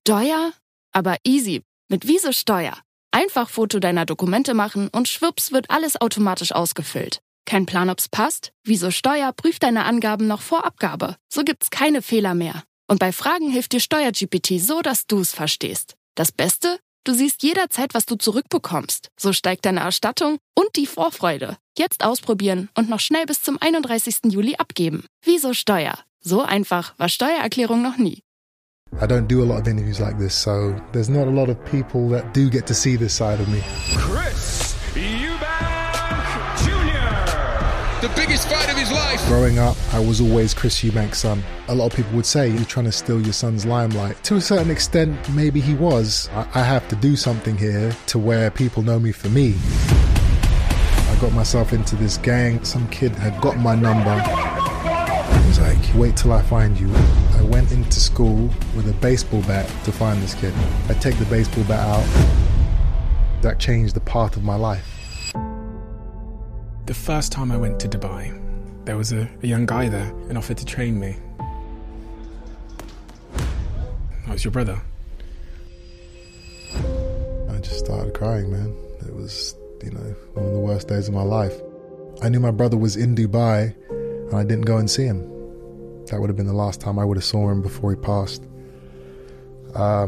Steuer? Aber easy. Mit Wieso Steuer. Einfach Foto deiner Dokumente machen und schwupps wird alles automatisch ausgefüllt. Kein Plan, ob's passt? Wieso Steuer prüft deine Angaben noch vor Abgabe. So gibt's keine Fehler mehr. Und bei Fragen hilft dir SteuerGPT so, dass du's verstehst. Das Beste? Du siehst jederzeit, was du zurückbekommst. So steigt deine Erstattung und die Vorfreude. Jetzt ausprobieren und noch schnell bis zum 31. Juli abgeben. Wieso Steuer? So einfach war Steuererklärung noch nie. I don't do a lot of interviews like this, so there's not a lot of people that do get to see this side of me. Chris Eubank Jr. The biggest fight of his life. Growing up, I was always Chris Eubank's son. A lot of people would say, you're trying to steal your son's limelight. To a certain extent, maybe he was. I have to do something here to where people know me for me. I got myself into this gang. Some kid had got my number. He was like, wait till I find you. I went into school with a baseball bat to find this kid. I take the baseball bat out. That changed the path of my life. The first time I went to Dubai, there was a young guy there and offered to train me. I was your brother. I just started crying, man. It was, one of the worst days of my life. I knew my brother was in Dubai and I didn't go and see him. That would have been the last time I would have saw him before he passed. A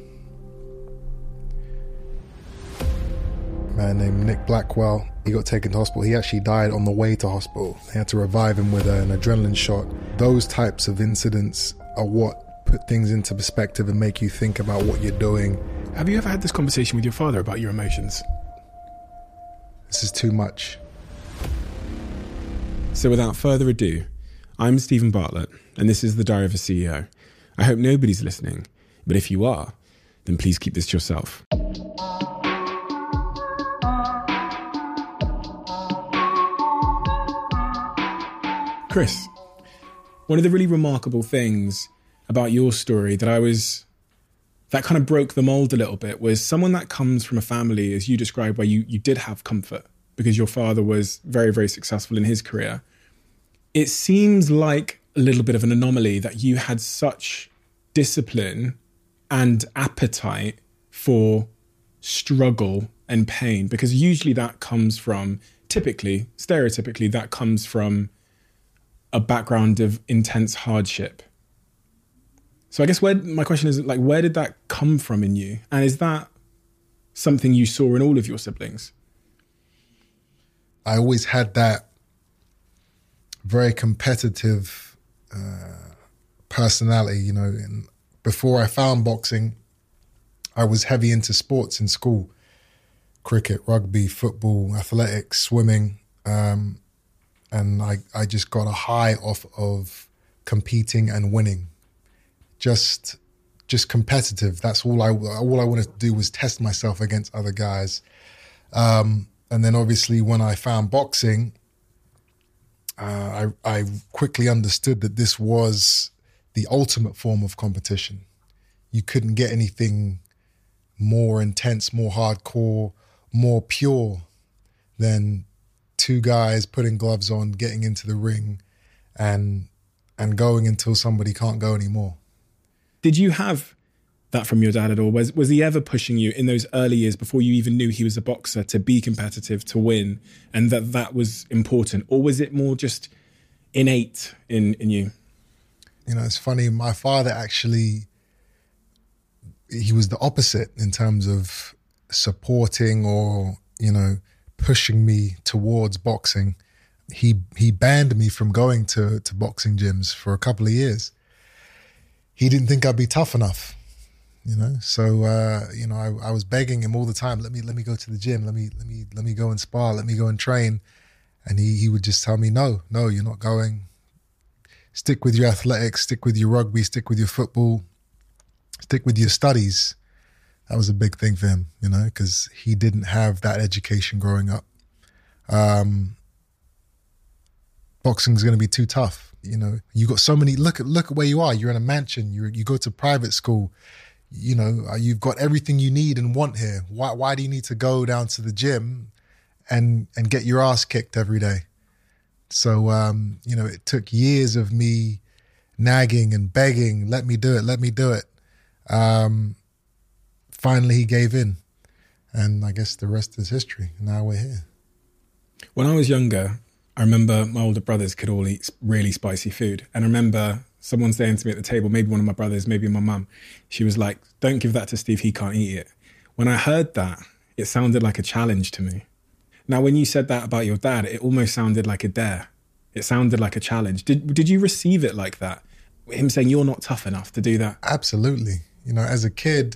man named Nick Blackwell, he got taken to hospital. He actually died on the way to hospital. They had to revive him with an adrenaline shot. Those types of incidents are what put things into perspective and make you think about what you're doing. Have you ever had this conversation with your father about your emotions? This is too much. So without further ado, I'm Stephen Bartlett, and this is The Diary of a CEO. I hope nobody's listening, but if you are, then please keep this to yourself. Chris, one of the really remarkable things about your story that kind of broke the mold a little bit was someone that comes from a family, as you described, where you did have comfort because your father was very, very successful in his career. It seems like a little bit of an anomaly that you had such discipline and appetite for struggle and pain, because usually that comes from, stereotypically, that comes from a background of intense hardship. So I guess my question is, where did that come from in you? And is that something you saw in all of your siblings? I always had that very competitive personality, and before I found boxing, I was heavy into sports in school. Cricket, rugby, football, athletics, swimming. And I just got a high off of competing and winning. Just competitive. That's all I wanted to do was test myself against other guys. And then obviously when I found boxing, I quickly understood that this was the ultimate form of competition. You couldn't get anything more intense, more hardcore, more pure than two guys putting gloves on, getting into the ring and going until somebody can't go anymore. Did you have that from your dad at all? Was he ever pushing you in those early years before you even knew he was a boxer to be competitive, to win, and that was important? Or was it more just innate in you? It's funny. My father actually, he was the opposite in terms of supporting or, pushing me towards boxing. He banned me from going to boxing gyms for a couple of years. He didn't think I'd be tough enough, So, I was begging him all the time, let me go to the gym, let me go and spar, let me go and train. And he would just tell me, no, you're not going. Stick with your athletics, stick with your rugby, stick with your football, stick with your studies. That was a big thing for him, because he didn't have that education growing up. Boxing is going to be too tough. You got so many, look at where you are. You're in a mansion, you go to private school, you've got everything you need and want here. Why do you need to go down to the gym and get your ass kicked every day? So, it took years of me nagging and begging, let me do it. Finally, he gave in. And I guess the rest is history. Now we're here. When I was younger, I remember my older brothers could all eat really spicy food. And I remember someone saying to me at the table, maybe one of my brothers, maybe my mum, she was like, don't give that to Steve, he can't eat it. When I heard that, it sounded like a challenge to me. Now, when you said that about your dad, it almost sounded like a dare. It sounded like a challenge. Did you receive it like that? Him saying you're not tough enough to do that? Absolutely. You know, as a kid,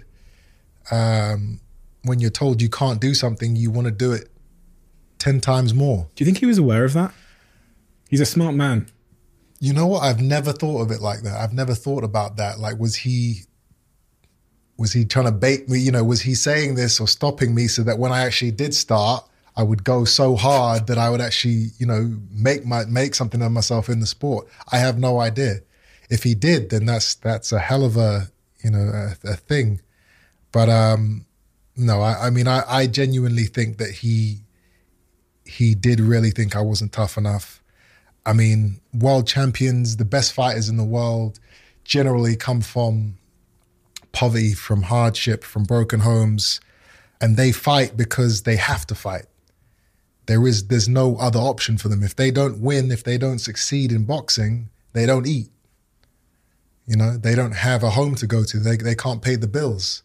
when you're told you can't do something, you want to do it 10 times more. Do you think he was aware of that? He's a smart man. You know what? I've never thought of it like that. I've never thought about that. Like, was he trying to bait me? You know, was he saying this or stopping me so that when I actually did start, I would go so hard that I would actually, you know, make something of myself in the sport? I have no idea. If he did, then that's a hell of a, you know, a thing. But no, I mean, I genuinely think that he did really think I wasn't tough enough. I mean, world champions, the best fighters in the world generally come from poverty, from hardship, from broken homes, and they fight because they have to fight. There's no other option for them. If they don't win, if they don't succeed in boxing, they don't eat. You know, they don't have a home to go to. They can't pay the bills.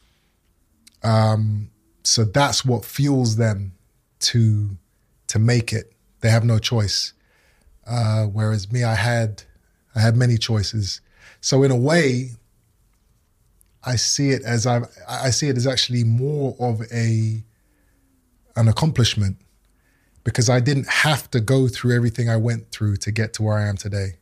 So that's what fuels them to make it. They have no choice. Whereas me, I had many choices. So in a way, I see it as actually more of an accomplishment, because I didn't have to go through everything I went through to get to where I am today.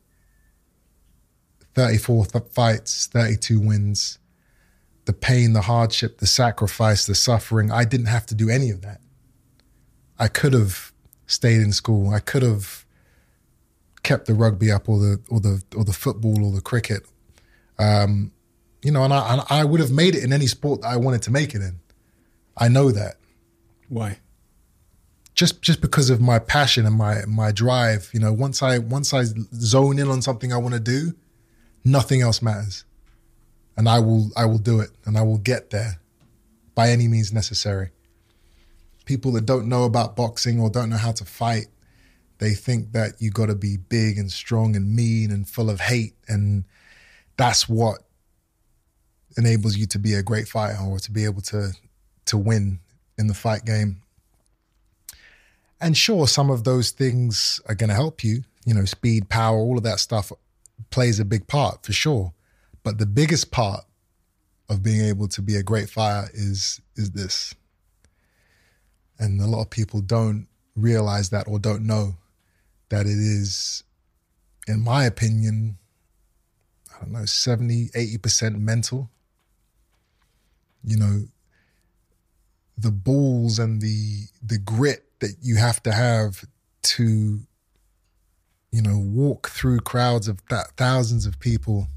34 fights, 32 wins, the pain, the hardship, the sacrifice, the suffering. I didn't have to do any of that. I could have stayed in school. I could have kept the rugby up, or the football, or the cricket. You know, and I would have made it in any sport that I wanted to make it in. I know that. Why? Just because of my passion and my drive. You know, once I zone in on something I want to do, nothing else matters. And I will do it, and I will get there by any means necessary. People that don't know about boxing or don't know how to fight, they think that you got to be big and strong and mean and full of hate, and that's what enables you to be a great fighter or to be able to win in the fight game. And sure, some of those things are going to help you. You know, speed, power, all of that stuff plays a big part for sure. But the biggest part of being able to be a great fighter is this. And a lot of people don't realize that, or don't know that it is, in my opinion, I don't know, 70, 80% mental. You know, the balls and the grit that you have to, you know, walk through crowds of thousands of people.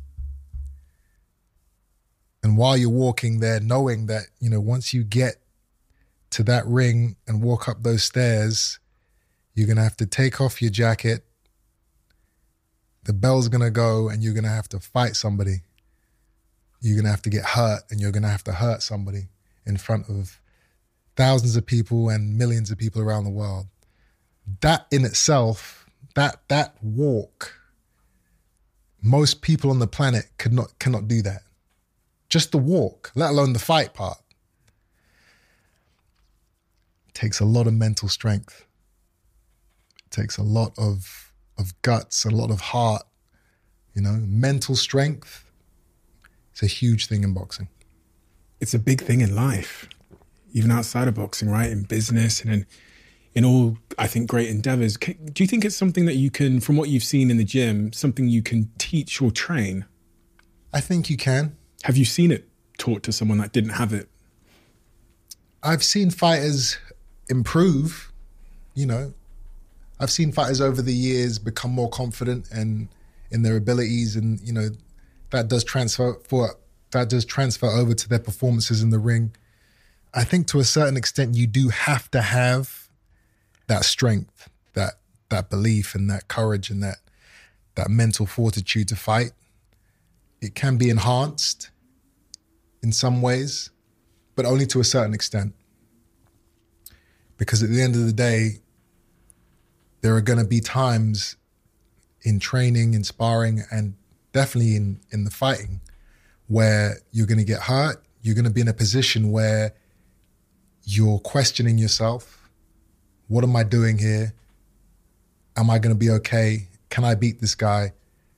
And while you're walking there, knowing that, you know, once you get to that ring and walk up those stairs, you're going to have to take off your jacket, the bell's going to go, and you're going to have to fight somebody. You're going to have to get hurt, and you're going to have to hurt somebody in front of thousands of people and millions of people around the world. That in itself, that walk, most people on the planet cannot do that. Just the walk, let alone the fight part. It takes a lot of mental strength. It takes a lot of guts, a lot of heart. You know, mental strength. It's a huge thing in boxing. It's a big thing in life, even outside of boxing, right? In business and in all, I think, great endeavors. Do you think it's something that you can, from what you've seen in the gym, something you can teach or train? I think you can. Have you seen it taught to someone that didn't have it? I've seen fighters improve, you know. I've seen fighters over the years become more confident and in their abilities, and, you know, that does transfer over to their performances in the ring. I think to a certain extent you do have to have that strength, that belief and that courage and that mental fortitude to fight. It can be enhanced. in some ways, but only to a certain extent. Because at the end of the day, there are going to be times in training, in sparring, and definitely in the fighting where you're going to get hurt. You're going to be in a position where you're questioning yourself. What am I doing here? Am I going to be okay? Can I beat this guy?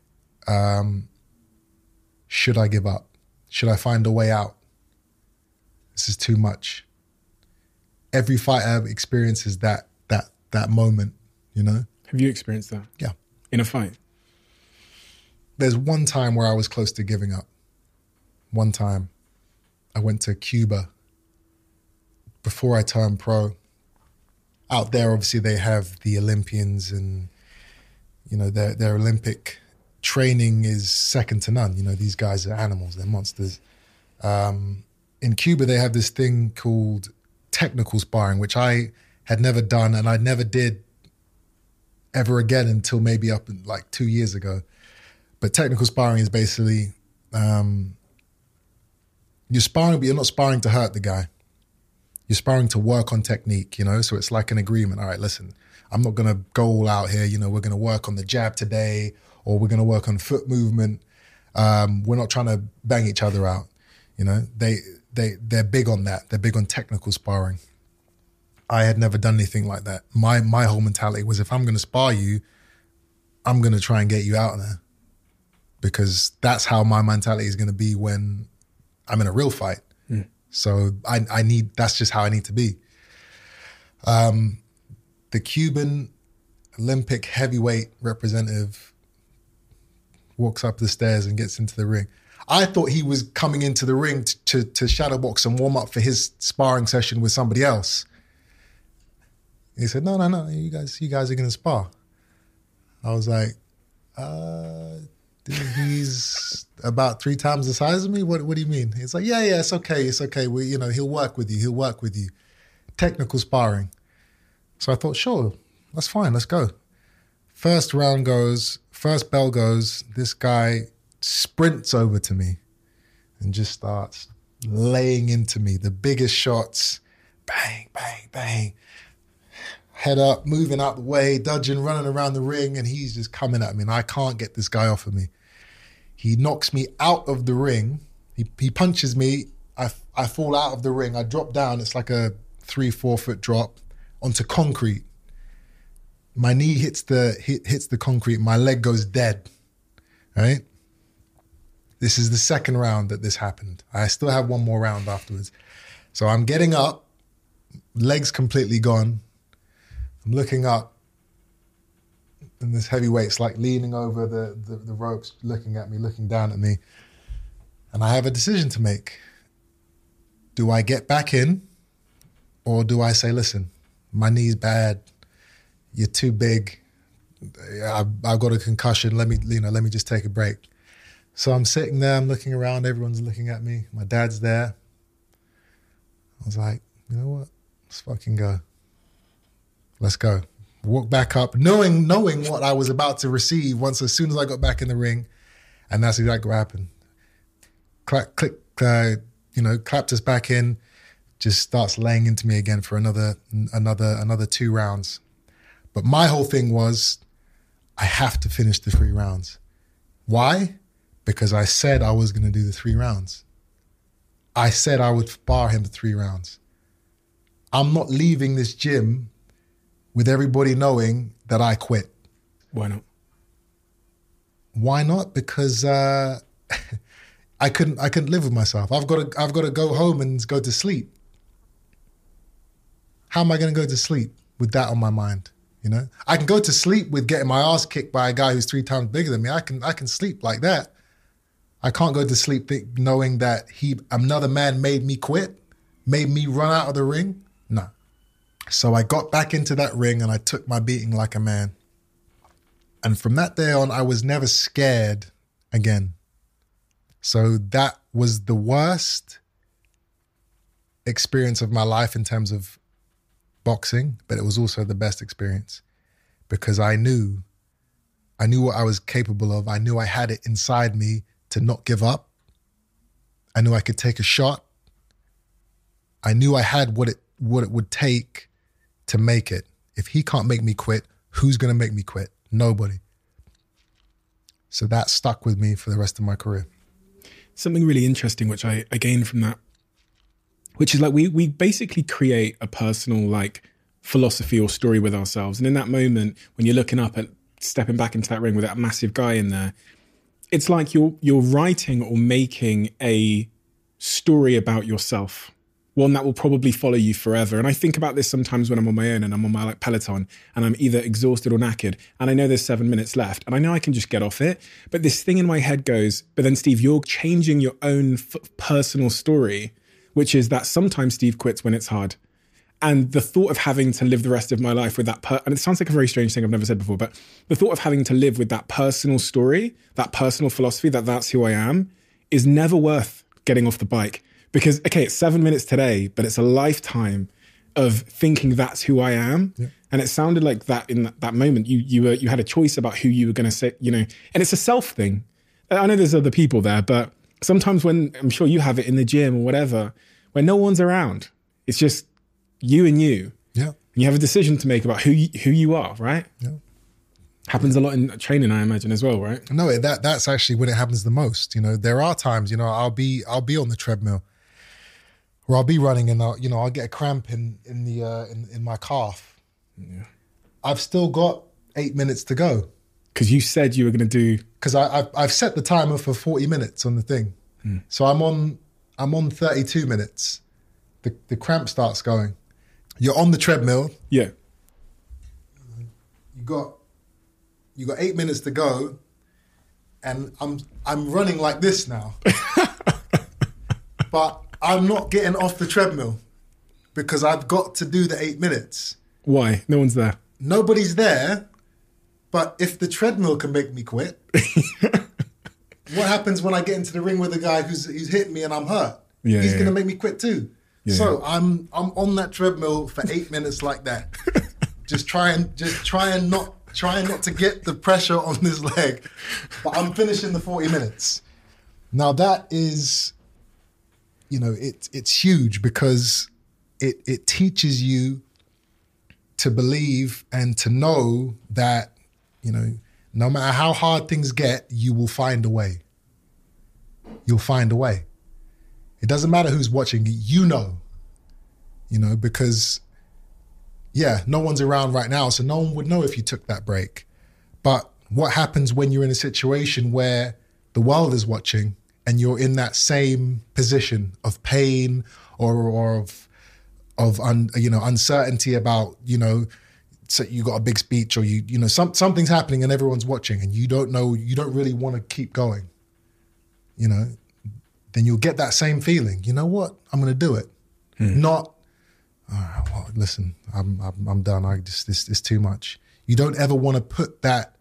Should I give up? Should I find a way out? This is too much. Every fighter experiences that moment, you know? Have you experienced that? Yeah. In a fight? There's one time where I was close to giving up. One time. I went to Cuba before I turned pro. Out there, obviously, they have the Olympians and, you know, their Olympic training is second to none. You know, these guys are animals, they're monsters. In Cuba, they have this thing called technical sparring, which I had never done and I never did ever again until maybe up in, like 2 years ago. But technical sparring is basically you're sparring, but you're not sparring to hurt the guy. You're sparring to work on technique, you know? So it's like an agreement. All right, listen, I'm not going to go all out here. You know, we're going to work on the jab today, or we're going to work on foot movement. We're not trying to bang each other out. You know, they're big on that. They're big on technical sparring. I had never done anything like that. My whole mentality was, if I'm going to spar you, I'm going to try and get you out there, because that's how my mentality is going to be when I'm in a real fight. So that's just how I need to be. The Cuban Olympic heavyweight representative walks up the stairs and gets into the ring. I thought he was coming into the ring to shadow box and warm up for his sparring session with somebody else. He said, no, you guys are going to spar. I was like, dude, he's about 3 times the size of me? What do you mean? He's like, yeah, it's okay. He'll work with you. Technical sparring. So I thought, sure, that's fine, let's go. First bell goes, this guy sprints over to me and just starts laying into me. The biggest shots, bang, bang, bang. Head up, moving out the way, dodging, running around the ring, and he's just coming at me, and I can't get this guy off of me. He knocks me out of the ring. He punches me. I fall out of the ring. I drop down. It's like a 3-4 foot drop onto concrete. My knee hits the concrete. My leg goes dead, right? This is the second round that this happened. I still have one more round afterwards. So I'm getting up, legs completely gone. I'm looking up, and this heavyweight's like leaning over the ropes, looking at me, looking down at me. And I have a decision to make. Do I get back in, or do I say, listen, my knee's bad, you're too big, I've got a concussion, let me just take a break. So I'm sitting there, I'm looking around, everyone's looking at me, my dad's there. I was like, you know what, let's fucking go. Let's go. Walk back up, knowing what I was about to receive as soon as I got back in the ring. And that's exactly what happened. Clapped us back in, just starts laying into me again for another 2 rounds. But my whole thing was, I have to finish the 3 rounds. Why? Because I said I was going to do the 3 rounds. I said I would spar him for 3 rounds. I'm not leaving this gym with everybody knowing that I quit. Why not? Why not? Because I couldn't live with myself. I've got to go home and go to sleep. How am I going to go to sleep with that on my mind? You know, I can go to sleep with getting my ass kicked by a guy who's 3 times bigger than me. I can sleep like that. I can't go to sleep knowing that another man made me quit, made me run out of the ring. No. So I got back into that ring and I took my beating like a man. And from that day on, I was never scared again. So that was the worst experience of my life in terms of boxing, but it was also the best experience because I knew what I was capable of. I knew I had it inside me to not give up. I knew I could take a shot. I knew I had what it would take to make it. If he can't make me quit, who's going to make me quit? Nobody. So that stuck with me for the rest of my career. Something really interesting, which I gained from that, which is like we basically create a personal like philosophy or story with ourselves. And in that moment, when you're looking up at stepping back into that ring with that massive guy in there, it's like you're writing or making a story about yourself, one that will probably follow you forever. And I think about this sometimes when I'm on my own and I'm on my like Peloton and I'm either exhausted or knackered and I know there's 7 minutes left and I know I can just get off it. But this thing in my head goes, but then Steve, you're changing your own personal story, which is that sometimes Steve quits when it's hard. And the thought of having to live the rest of my life with that, and it sounds like a very strange thing I've never said before, but the thought of having to live with that personal story, that personal philosophy, that's who I am, is never worth getting off the bike. Because, okay, it's 7 minutes today, but it's a lifetime of thinking that's who I am. Yeah. And it sounded like that in that moment, you had a choice about who you were going to say, you know, and it's a self thing. I know there's other people there, but sometimes when, I'm sure you have it in the gym or whatever, when no one's around, it's just you and you. Yeah. And you have a decision to make about who you are, right? Yeah. Happens a lot in training, I imagine, as well, right? No, that's actually when it happens the most. You know, there are times, you know, I'll be on the treadmill, or I'll be running and I'll get a cramp in my calf. Yeah. I've still got 8 minutes to go. Because you said you were going to do. Because I've set the timer for 40 minutes on the thing, so I'm on 32 minutes. The cramp starts going. You're on the treadmill. Yeah. You got 8 minutes to go, and I'm running like this now. But I'm not getting off the treadmill because I've got to do the 8 minutes. Why? No one's there. Nobody's there. But if the treadmill can make me quit, what happens when I get into the ring with a guy who's hitting me and I'm hurt? Yeah, He's going to make me quit too. Yeah. So I'm on that treadmill for 8 minutes like that, just trying not to get the pressure on this leg. But I'm finishing the 40 minutes. Now that is, you know, it's huge because it teaches you to believe and to know that, you know, no matter how hard things get, you will find a way. You'll find a way. It doesn't matter who's watching, you know, because, yeah, no one's around right now, so no one would know if you took that break. But what happens when you're in a situation where the world is watching and you're in that same position of pain or of uncertainty about, you know, so you got a big speech or you know something's happening and everyone's watching and you don't really want to keep going, you know, then you'll get that same feeling. You know what? I'm going to do it. Not, all right, well, listen, I'm done. It's too much. You don't ever want to put that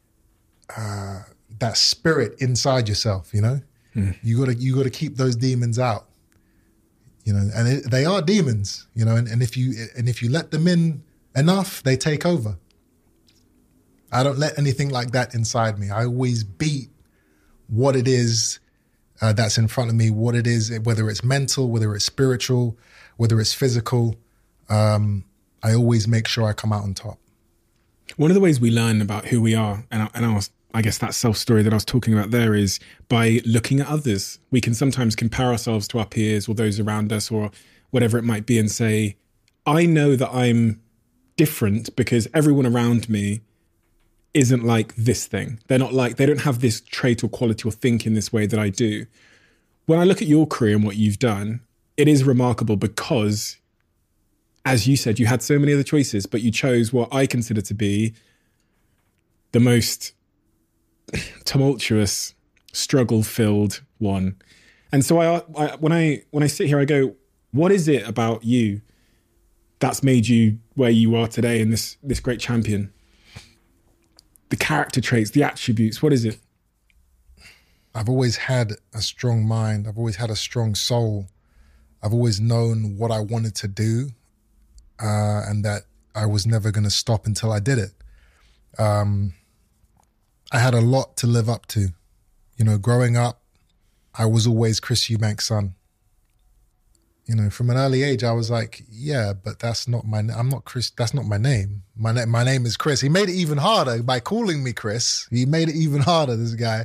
spirit inside yourself, you know? You got to keep those demons out. You know, and they are demons, you know, and if you let them in enough, they take over. I don't let anything like that inside me. I always beat what it is that's in front of me, what it is, whether it's mental, whether it's spiritual, whether it's physical. I always make sure I come out on top. One of the ways we learn about who we are, and I guess that self-story that I was talking about there, is by looking at others. We can sometimes compare ourselves to our peers or those around us or whatever it might be and say, I know that I'm different because everyone around me isn't like this thing. They don't have this trait or quality or think in this way that I do. When I look at your career and what you've done, it is remarkable because, as you said, you had so many other choices, but you chose what I consider to be the most tumultuous, struggle-filled one. And so when I sit here, I go, what is it about you that's made you where you are today and this great champion? The character traits, the attributes, what is it? I've always had a strong mind. I've always had a strong soul. I've always known what I wanted to do and that I was never going to stop until I did it. I had a lot to live up to. You know, growing up, I was always Chris Eubank's son. You know, from an early age, I was like, yeah, but that's not I'm not Chris, that's not my name. My name is Chris. He made it even harder by calling me Chris. He made it even harder, this guy.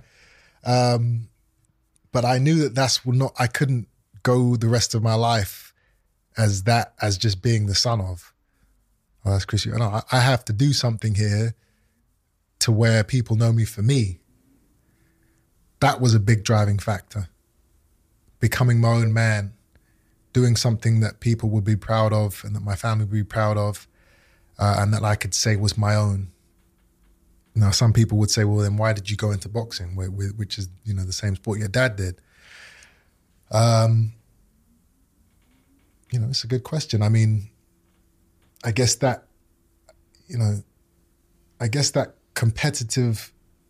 But I knew that I couldn't go the rest of my life as just being the son of. Oh, that's Chris. No, I have to do something here to where people know me for me. That was a big driving factor. Becoming my own man, doing something that people would be proud of and that my family would be proud of, and that I could say was my own. Now, some people would say, well, then why did you go into boxing, which is, you know, the same sport your dad did? You know, it's a good question. I mean, I guess that competitive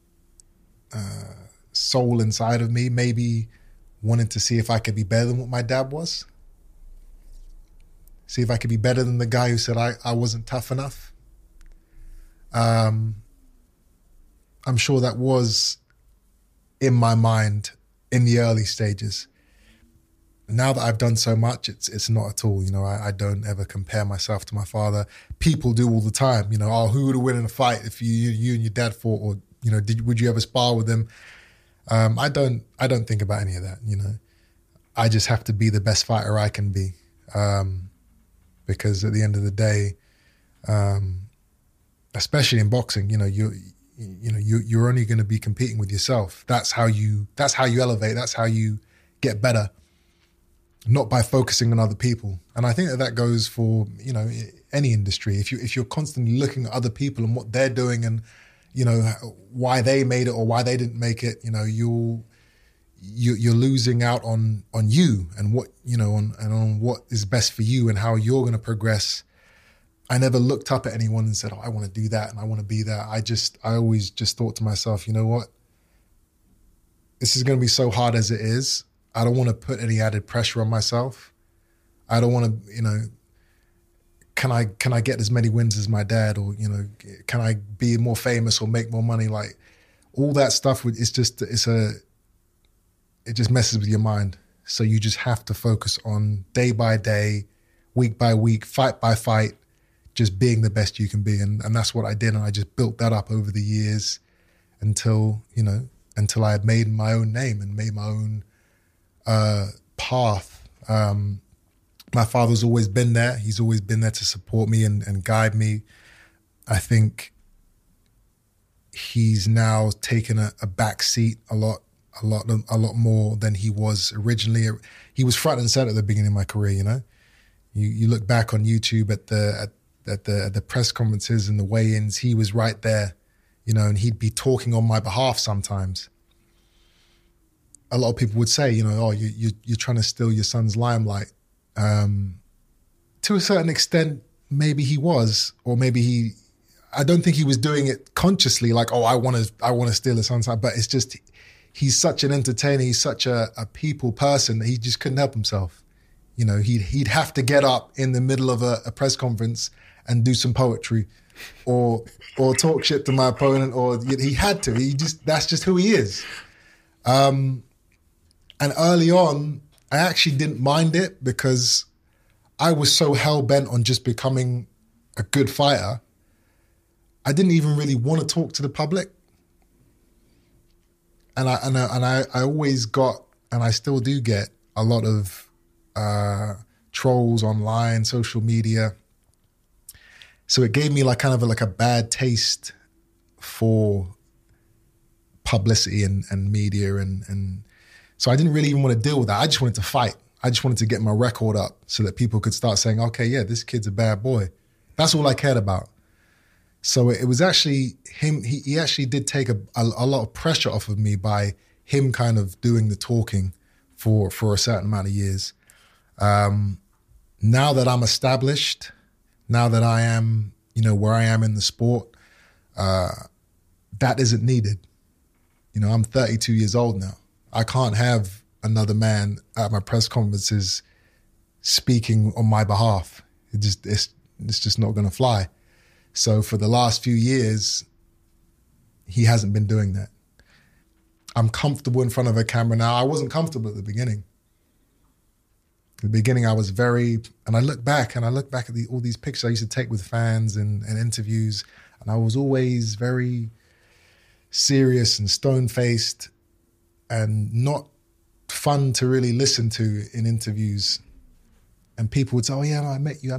soul inside of me maybe wanted to see if I could be better than what my dad was. See if I could be better than the guy who said I wasn't tough enough. I'm sure that was in my mind in the early stages. Now that I've done so much, it's not at all. You know, I don't ever compare myself to my father. People do all the time. You know, oh, who would have won in a fight if you and your dad fought, or you know, would you ever spar with him? I don't think about any of that. You know, I just have to be the best fighter I can be, because at the end of the day, especially in boxing, you know, you're only going to be competing with yourself. That's how you elevate. That's how you get better. Not by focusing on other people. And I think that goes for, you know, any industry. If you're constantly looking at other people and what they're doing and, you know, why they made it or why they didn't make it, you know, you're losing out on you and what, you know, on what is best for you and how you're going to progress. I never looked up at anyone and said, oh, I want to do that and I want to be that. I always just thought to myself, you know what? This is going to be so hard as it is. I don't want to put any added pressure on myself. I don't want to, you know, can I get as many wins as my dad, or, you know, can I be more famous or make more money? Like all that stuff, it just messes with your mind. So you just have to focus on day by day, week by week, fight by fight, just being the best you can be. And that's what I did. And I just built that up over the years until I had made my own name and made my own path. My father's always been there. He's always been there to support me and guide me. I think he's now taken a back seat a lot more than he was originally. He was front and center at the beginning of my career. You know, you look back on YouTube at the press conferences and the weigh-ins. He was right there, you know, and he'd be talking on my behalf sometimes. A lot of people would say, you know, oh, you're trying to steal your son's limelight. To a certain extent, maybe he was, or maybe I don't think he was doing it consciously, like, oh, I want to steal his son's limelight. But it's just, he's such an entertainer, he's such a people person that he just couldn't help himself. You know, he'd have to get up in the middle of a press conference and do some poetry, or talk shit to my opponent, or he had to. That's just who he is. And early on, I actually didn't mind it because I was so hell-bent on just becoming a good fighter. I didn't even really want to talk to the public. And I always got, and I still do get, a lot of trolls online, social media. So it gave me like a bad taste for publicity and media and so I didn't really even want to deal with that. I just wanted to fight. I just wanted to get my record up so that people could start saying, okay, yeah, this kid's a bad boy. That's all I cared about. So it was actually him. He actually did take a lot of pressure off of me by him kind of doing the talking for a certain amount of years. Now that I'm established, now that I am, you know, where I am in the sport, that isn't needed. You know, I'm 32 years old now. I can't have another man at my press conferences speaking on my behalf. It's just not going to fly. So for the last few years, he hasn't been doing that. I'm comfortable in front of a camera now. I wasn't comfortable at the beginning. At the beginning, I was and I look back at all these pictures I used to take with fans and interviews, and I was always very serious and stone-faced and not fun to really listen to in interviews. And people would say, "Oh yeah, no, I met you.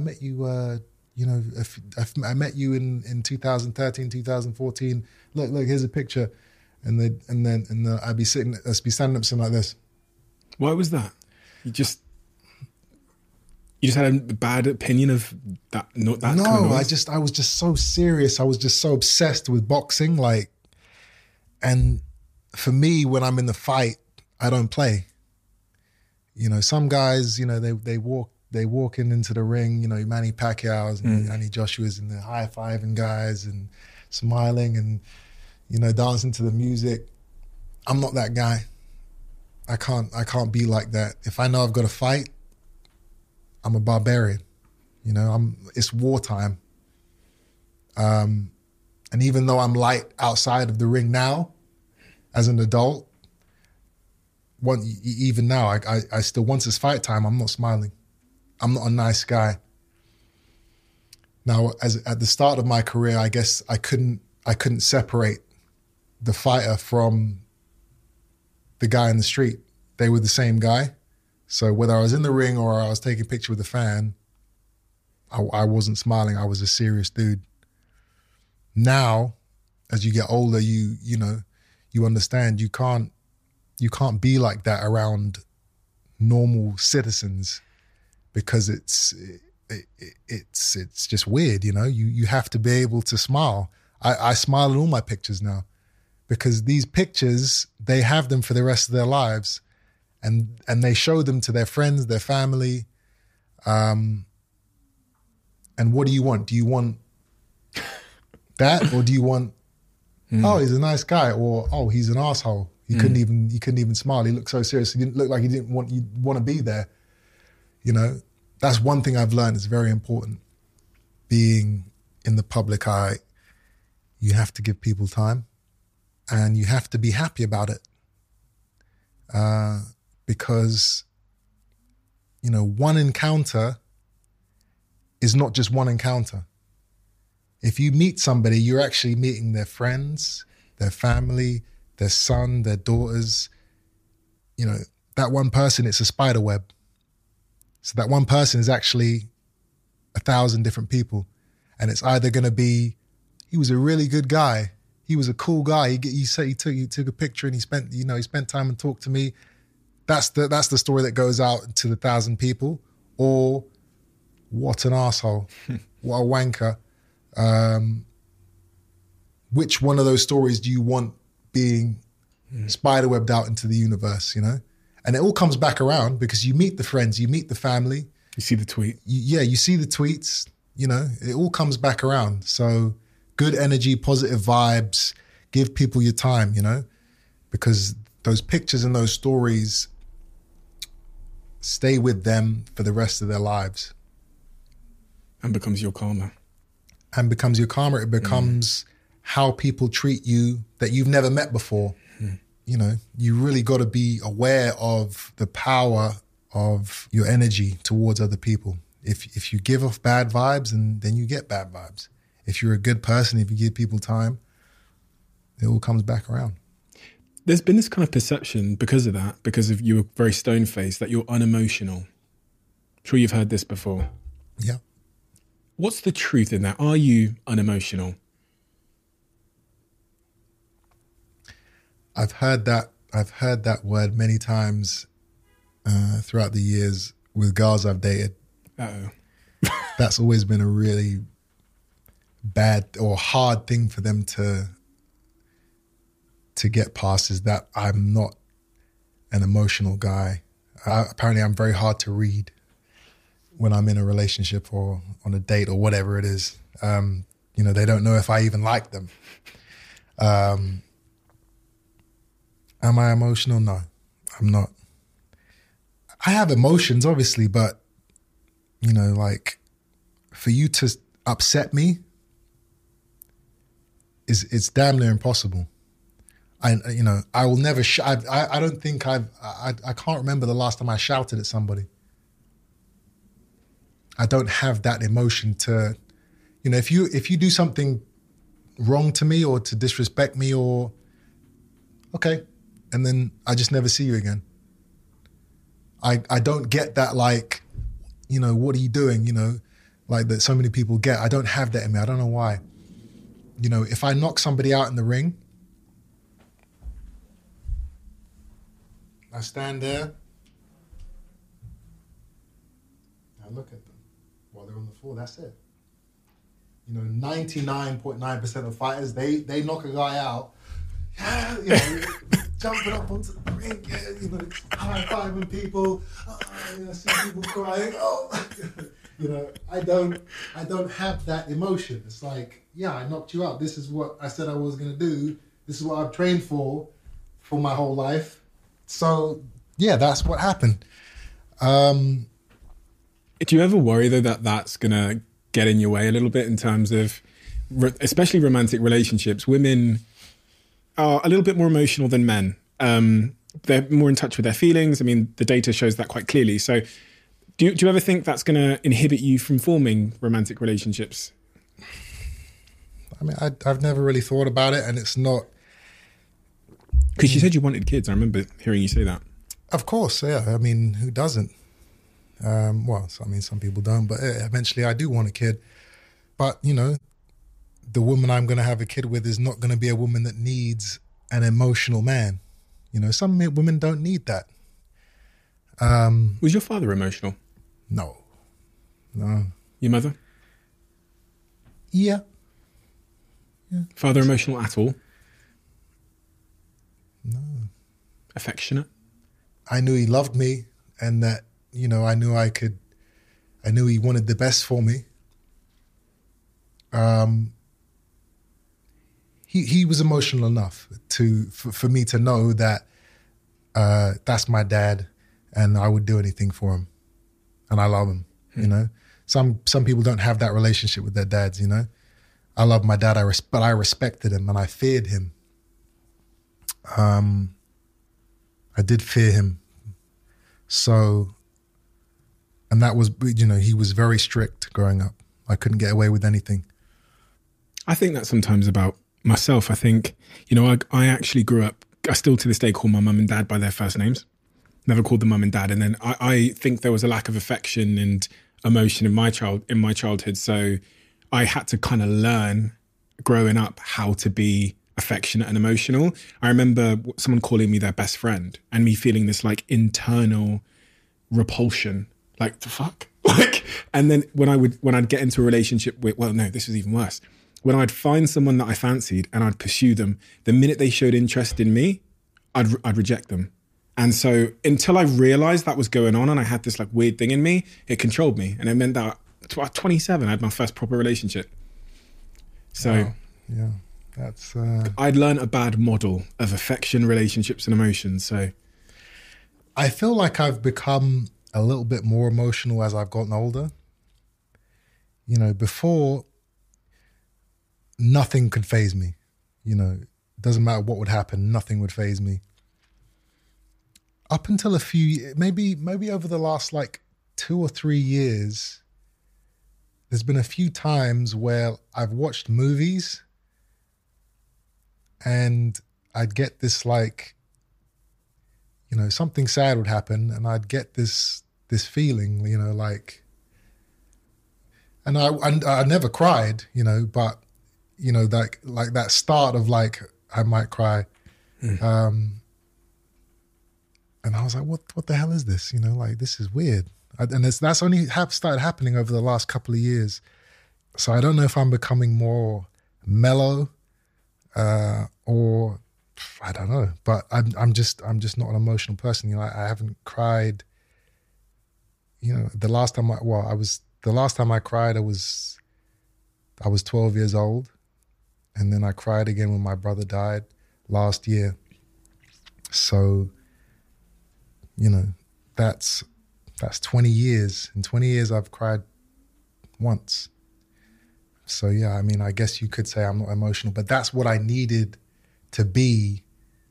I met you in 2013, 2014. Look, here's a picture." And then I'd be standing up something like this. Why was that? You just had a bad opinion of that? Not that. No, kind of I was just so serious. I was just so obsessed with boxing, and for me, when I'm in the fight, I don't play. Some guys, they walk into the ring, Manny Pacquiao's and Anthony Joshua's, and they're high-fiving guys and smiling and, dancing to the music. I'm not that guy. I can't be like that. If I know I've got to fight, I'm a barbarian. It's wartime. And even though I'm light outside of the ring now, as an adult, even now, I still, once it's fight time, I'm not smiling. I'm not a nice guy. Now, at the start of my career, I guess I couldn't separate the fighter from the guy in the street. They were the same guy. So whether I was in the ring or I was taking a picture with a fan, I wasn't smiling. I was a serious dude. Now, as you get older, you understand you can't be like that around normal citizens, because it's just weird, You have to be able to smile. I smile in all my pictures now, because these pictures, they have them for the rest of their lives, and they show them to their friends, their family. And what do you want? Do you want that, or do you want, oh, he's a nice guy, or oh, he's an asshole. He couldn't even smile. He looked so serious. He didn't look like he didn't want to be there. That's one thing I've learned is very important. Being in the public eye, you have to give people time, and you have to be happy about it. Because, one encounter is not just one encounter. If you meet somebody, you're actually meeting their friends, their family, their son, their daughters. That one person, it's a spider web. So that one person is actually 1,000 different people. And it's either going to be, he was a really good guy. He was a cool guy. He took a picture and he spent time and talked to me. That's the story that goes out to the 1,000 people. Or what an asshole. What a wanker. Which one of those stories do you want being spiderwebbed out into the universe, And it all comes back around, because you meet the friends, you meet the family. You see the tweet. You see the tweets, it all comes back around. So good energy, positive vibes, give people your time, because those pictures and those stories stay with them for the rest of their lives. And becomes your karma. It becomes how people treat you that you've never met before. You really got to be aware of the power of your energy towards other people. If you give off bad vibes, then you get bad vibes. If you're a good person, if you give people time, it all comes back around. There's been this kind of perception because of you were very stone-faced, that you're unemotional. I'm sure you've heard this before. Yeah. What's the truth in that? Are you unemotional? I've heard that word many times throughout the years with girls I've dated. Uh-oh. That's always been a really bad or hard thing for them to get past, is that I'm not an emotional guy. Apparently I'm very hard to read when I'm in a relationship or on a date or whatever it is. They don't know if I even like them. Am I emotional? No, I'm not. I have emotions, obviously, but, for you to upset me, it's damn near impossible. I will never. I don't think I can't remember the last time I shouted at somebody. I don't have that emotion to, if you do something wrong to me or to disrespect me or, okay, and then I just never see you again. I don't get that, like, what are you doing? Like that so many people get. I don't have that in me. I don't know why. If I knock somebody out in the ring, I stand there, I look at them while they're on the floor. That's it. 99.9% of fighters, they knock a guy out, jumping up onto the ring, high-fiving people, see people crying. I don't have that emotion. It's like, I knocked you out. This is what I said I was going to do. This is what I've trained for my whole life. So, that's what happened. Do you ever worry, though, that that's going to get in your way a little bit in terms of, especially romantic relationships? Women are a little bit more emotional than men. They're more in touch with their feelings. I mean, the data shows that quite clearly. So do you ever think that's going to inhibit you from forming romantic relationships? I mean, I've never really thought about it, and it's not... Because you said you wanted kids. I remember hearing you say that. Of course, yeah. I mean, who doesn't? Some people don't, but eventually I do want a kid. But, the woman I'm going to have a kid with is not going to be a woman that needs an emotional man. Some women don't need that. Was your father emotional? No. Your mother? Yeah. Father emotional at all? No. Affectionate? I knew he loved me, and that, I knew he wanted the best for me. He was emotional enough for me to know that that's my dad, and I would do anything for him, and I love him. Some people don't have that relationship with their dads. I love my dad, but I respected him and I feared him. I did fear him. So, and that was, he was very strict growing up. I couldn't get away with anything. I think that sometimes about myself. I think, I actually grew up, I still to this day call my mum and dad by their first names. Never called them mum and dad. And then I think there was a lack of affection and emotion in my childhood. So I had to kind of learn growing up how to be affectionate and emotional. I remember someone calling me their best friend and me feeling this like internal repulsion, like the fuck? And then when I'd get into a relationship with, this was even worse. When I'd find someone that I fancied and I'd pursue them, the minute they showed interest in me, I'd reject them. And so until I realized that was going on and I had this like weird thing in me, it controlled me. And it meant that at 27, I had my first proper relationship. So yeah, that's... I'd learned a bad model of affection, relationships and emotions. So I feel like I've become a little bit more emotional as I've gotten older. Before, nothing could faze me. It doesn't matter what would happen, nothing would faze me. Up until maybe over the last like 2 or 3 years, there's been a few times where I've watched movies and I'd get this like, something sad would happen and I'd get this feeling, like, and I never cried, but, like that start of like, I might cry. And I was like, what the hell is this? Like, this is weird. And that's only started happening over the last couple of years. So I don't know if I'm becoming more mellow or I don't know. But I'm just not an emotional person. I haven't cried. The last time I cried, I was 12 years old. And then I cried again when my brother died last year. So, that's 20 years. In 20 years, I've cried once. So, yeah, I mean, I guess you could say I'm not emotional, but that's what I needed to be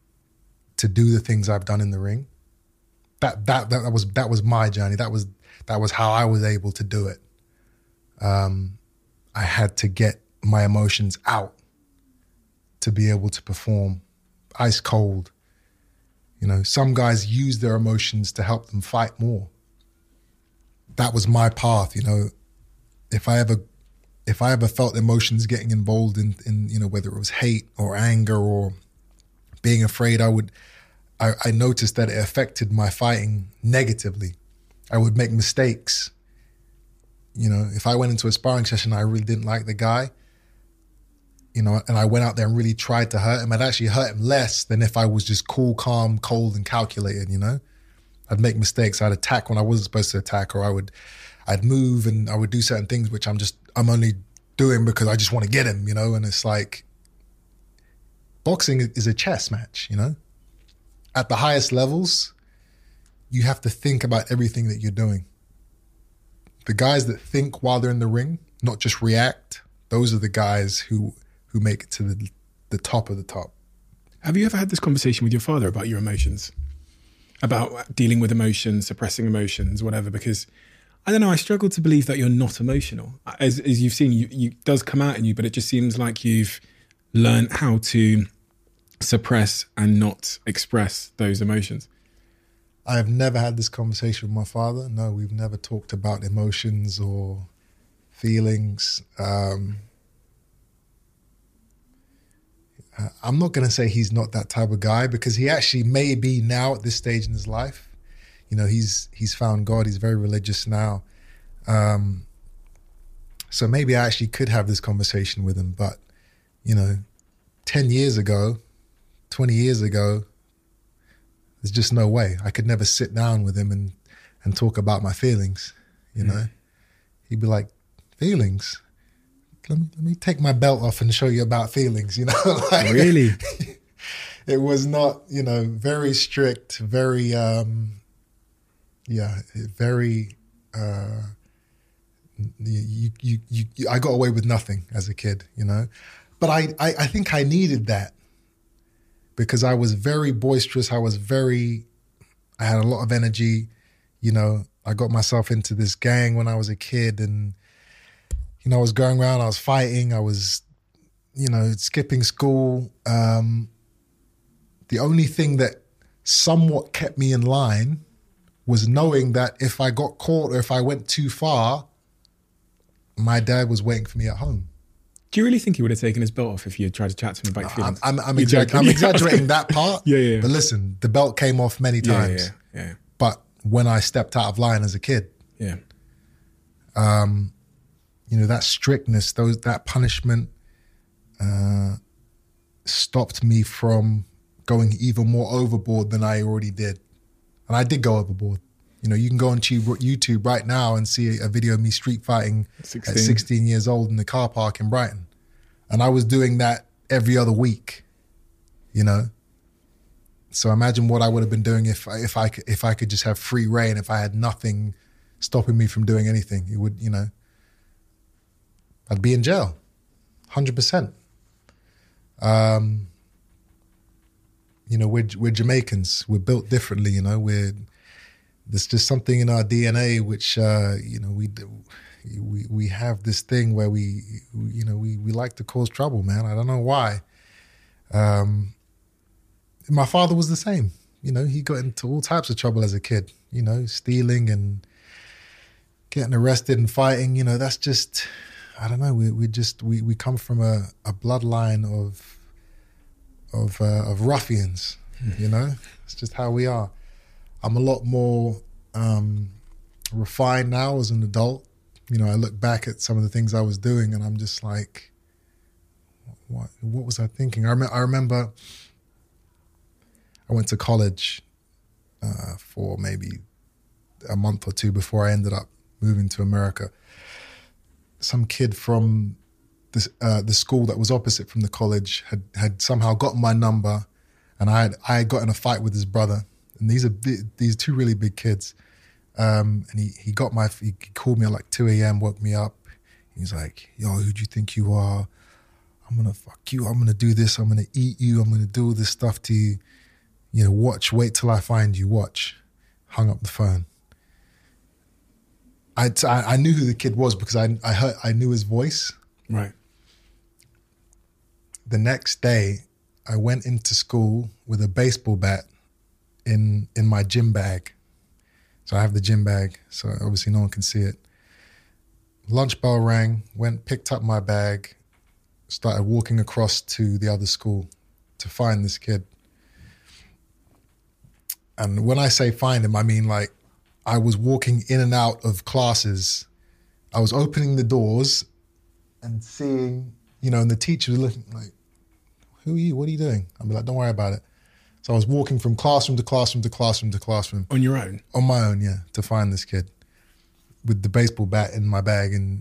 to do the things I've done in the ring. That was my journey. That was how I was able to do it. I had to get my emotions out to be able to perform ice cold. You know, some guys use their emotions to help them fight more. That was my path, you know. If I ever felt emotions getting involved in you know, whether it was hate or anger or being afraid, I noticed that it affected my fighting negatively. I would make mistakes. You know, if I went into a sparring session, I really didn't like the guy, you know, and I went out there and really tried to hurt him, I'd actually hurt him less than if I was just cool, calm, cold, and calculated, you know. I'd make mistakes. I'd attack when I wasn't supposed to attack, or I'd move and I would do certain things which I'm only doing because I just want to get him, you know. And it's like, boxing is a chess match, you know. At the highest levels, you have to think about everything that you're doing. The guys that think while they're in the ring, not just react, those are the guys who make it to the top of the top. Have you ever had this conversation with your father about your emotions? About dealing with emotions, suppressing emotions, whatever? Because, I don't know, I struggle to believe that you're not emotional. As you've seen, it does come out in you, but it just seems like you've learned how to suppress and not express those emotions. I have never had this conversation with my father. No, we've never talked about emotions or feelings. I'm not going to say he's not that type of guy, because he actually may be now at this stage in his life. You know, he's found God. He's very religious now. So maybe I actually could have this conversation with him. But, you know, 10 years ago, 20 years ago, there's just no way. I could never sit down with him and talk about my feelings, you know. He'd be like, feelings? Let me take my belt off and show you about feelings, you know. Like, really? It was not, you know, very strict, very, very, I got away with nothing as a kid, you know. But I think I needed that, because I was very boisterous. I had a lot of energy, you know. I got myself into this gang when I was a kid, and, you know, I was going around, I was fighting, I was, you know, skipping school. The only thing that somewhat kept me in line was knowing that if I got caught or if I went too far, my dad was waiting for me at home. Do you really think he would have taken his belt off if you had tried to chat to him about your feelings? I'm exaggerating that part. Yeah. But listen, the belt came off many times. Yeah. But when I stepped out of line as a kid, yeah. You know, that strictness, that punishment stopped me from going even more overboard than I already did. And I did go overboard. You know, you can go on YouTube right now and see a video of me street fighting at 16 years old in the car park in Brighton. And I was doing that every other week, you know. So imagine what I would have been doing if I could just have free reign, if I had nothing stopping me from doing anything. It would, you know, I'd be in jail, 100%. You know, we're Jamaicans. We're built differently, you know. There's just something in our DNA which, you know, we have this thing where we like to cause trouble, man. I don't know why. My father was the same. You know, he got into all types of trouble as a kid, you know, stealing and getting arrested and fighting. You know, that's just, I don't know. We come from a bloodline of ruffians, you know. It's just how we are. I'm a lot more refined now as an adult. You know, I look back at some of the things I was doing and I'm just like, what was I thinking? I remember I went to college for maybe a month or two before I ended up moving to America. Some kid from the school that was opposite from the college had somehow gotten my number, and I had got in a fight with his brother. And these two really big kids. And he called me at like 2 a.m., woke me up. He's like, yo, who do you think you are? I'm going to fuck you. I'm going to do this. I'm going to eat you. I'm going to do all this stuff to you. watch, wait till I find you, watch. Hung up the phone. I knew who the kid was because I knew his voice. Right. The next day, I went into school with a baseball bat in my gym bag. So I have the gym bag, so obviously no one can see it. Lunch bell rang, picked up my bag, started walking across to the other school to find this kid. And when I say find him, I mean like I was walking in and out of classes. I was opening the doors and seeing, and the teacher was looking like, who are you? What are you doing? I'd be like, don't worry about it. So I was walking from classroom to classroom to classroom to classroom. On your own? On my own, yeah, to find this kid with the baseball bat in my bag. And,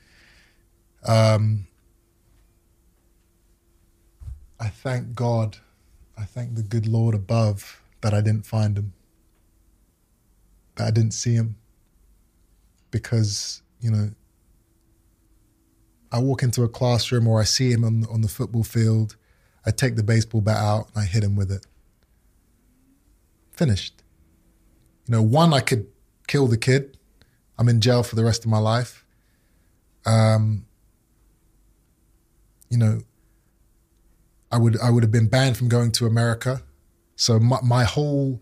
I thank God, I thank the good Lord above that I didn't find him, that I didn't see him. Because, I walk into a classroom or I see him on the football field, I take the baseball bat out and I hit him with it. Finished. One, I could kill the kid. I'm in jail for the rest of my life. I would have been banned from going to America. So my whole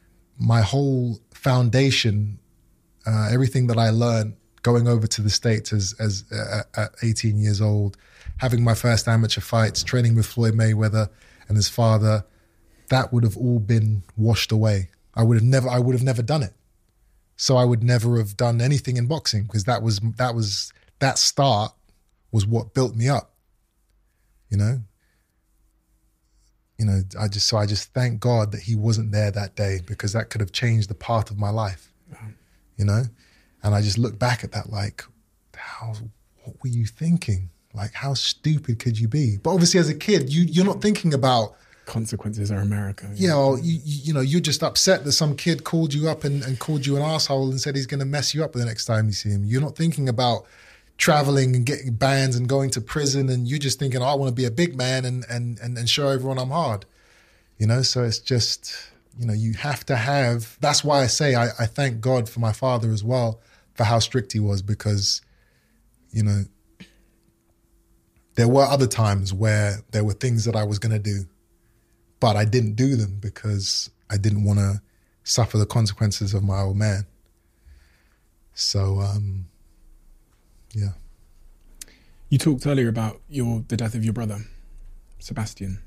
foundation, everything that I learned going over to the States as at 18 years old, having my first amateur fights, training with Floyd Mayweather and his father, that would have all been washed away. I would have never done it. So I would never have done anything in boxing because that start was what built me up. I just thank God that he wasn't there that day because that could have changed the path of my life. And I just look back at that like, what were you thinking? Like, how stupid could you be? But obviously as a kid, you're not thinking about consequences are America. Yeah, well, you're just upset that some kid called you up and called you an asshole and said he's going to mess you up the next time you see him. You're not thinking about traveling and getting bans and going to prison, and you're just thinking, I want to be a big man and show everyone I'm hard. So it's just, you have to have, that's why I say I thank God for my father as well, for how strict he was, because, there were other times where there were things that I was going to do, but I didn't do them because I didn't want to suffer the consequences of my old man. So, yeah. You talked earlier about the death of your brother, Sebastian.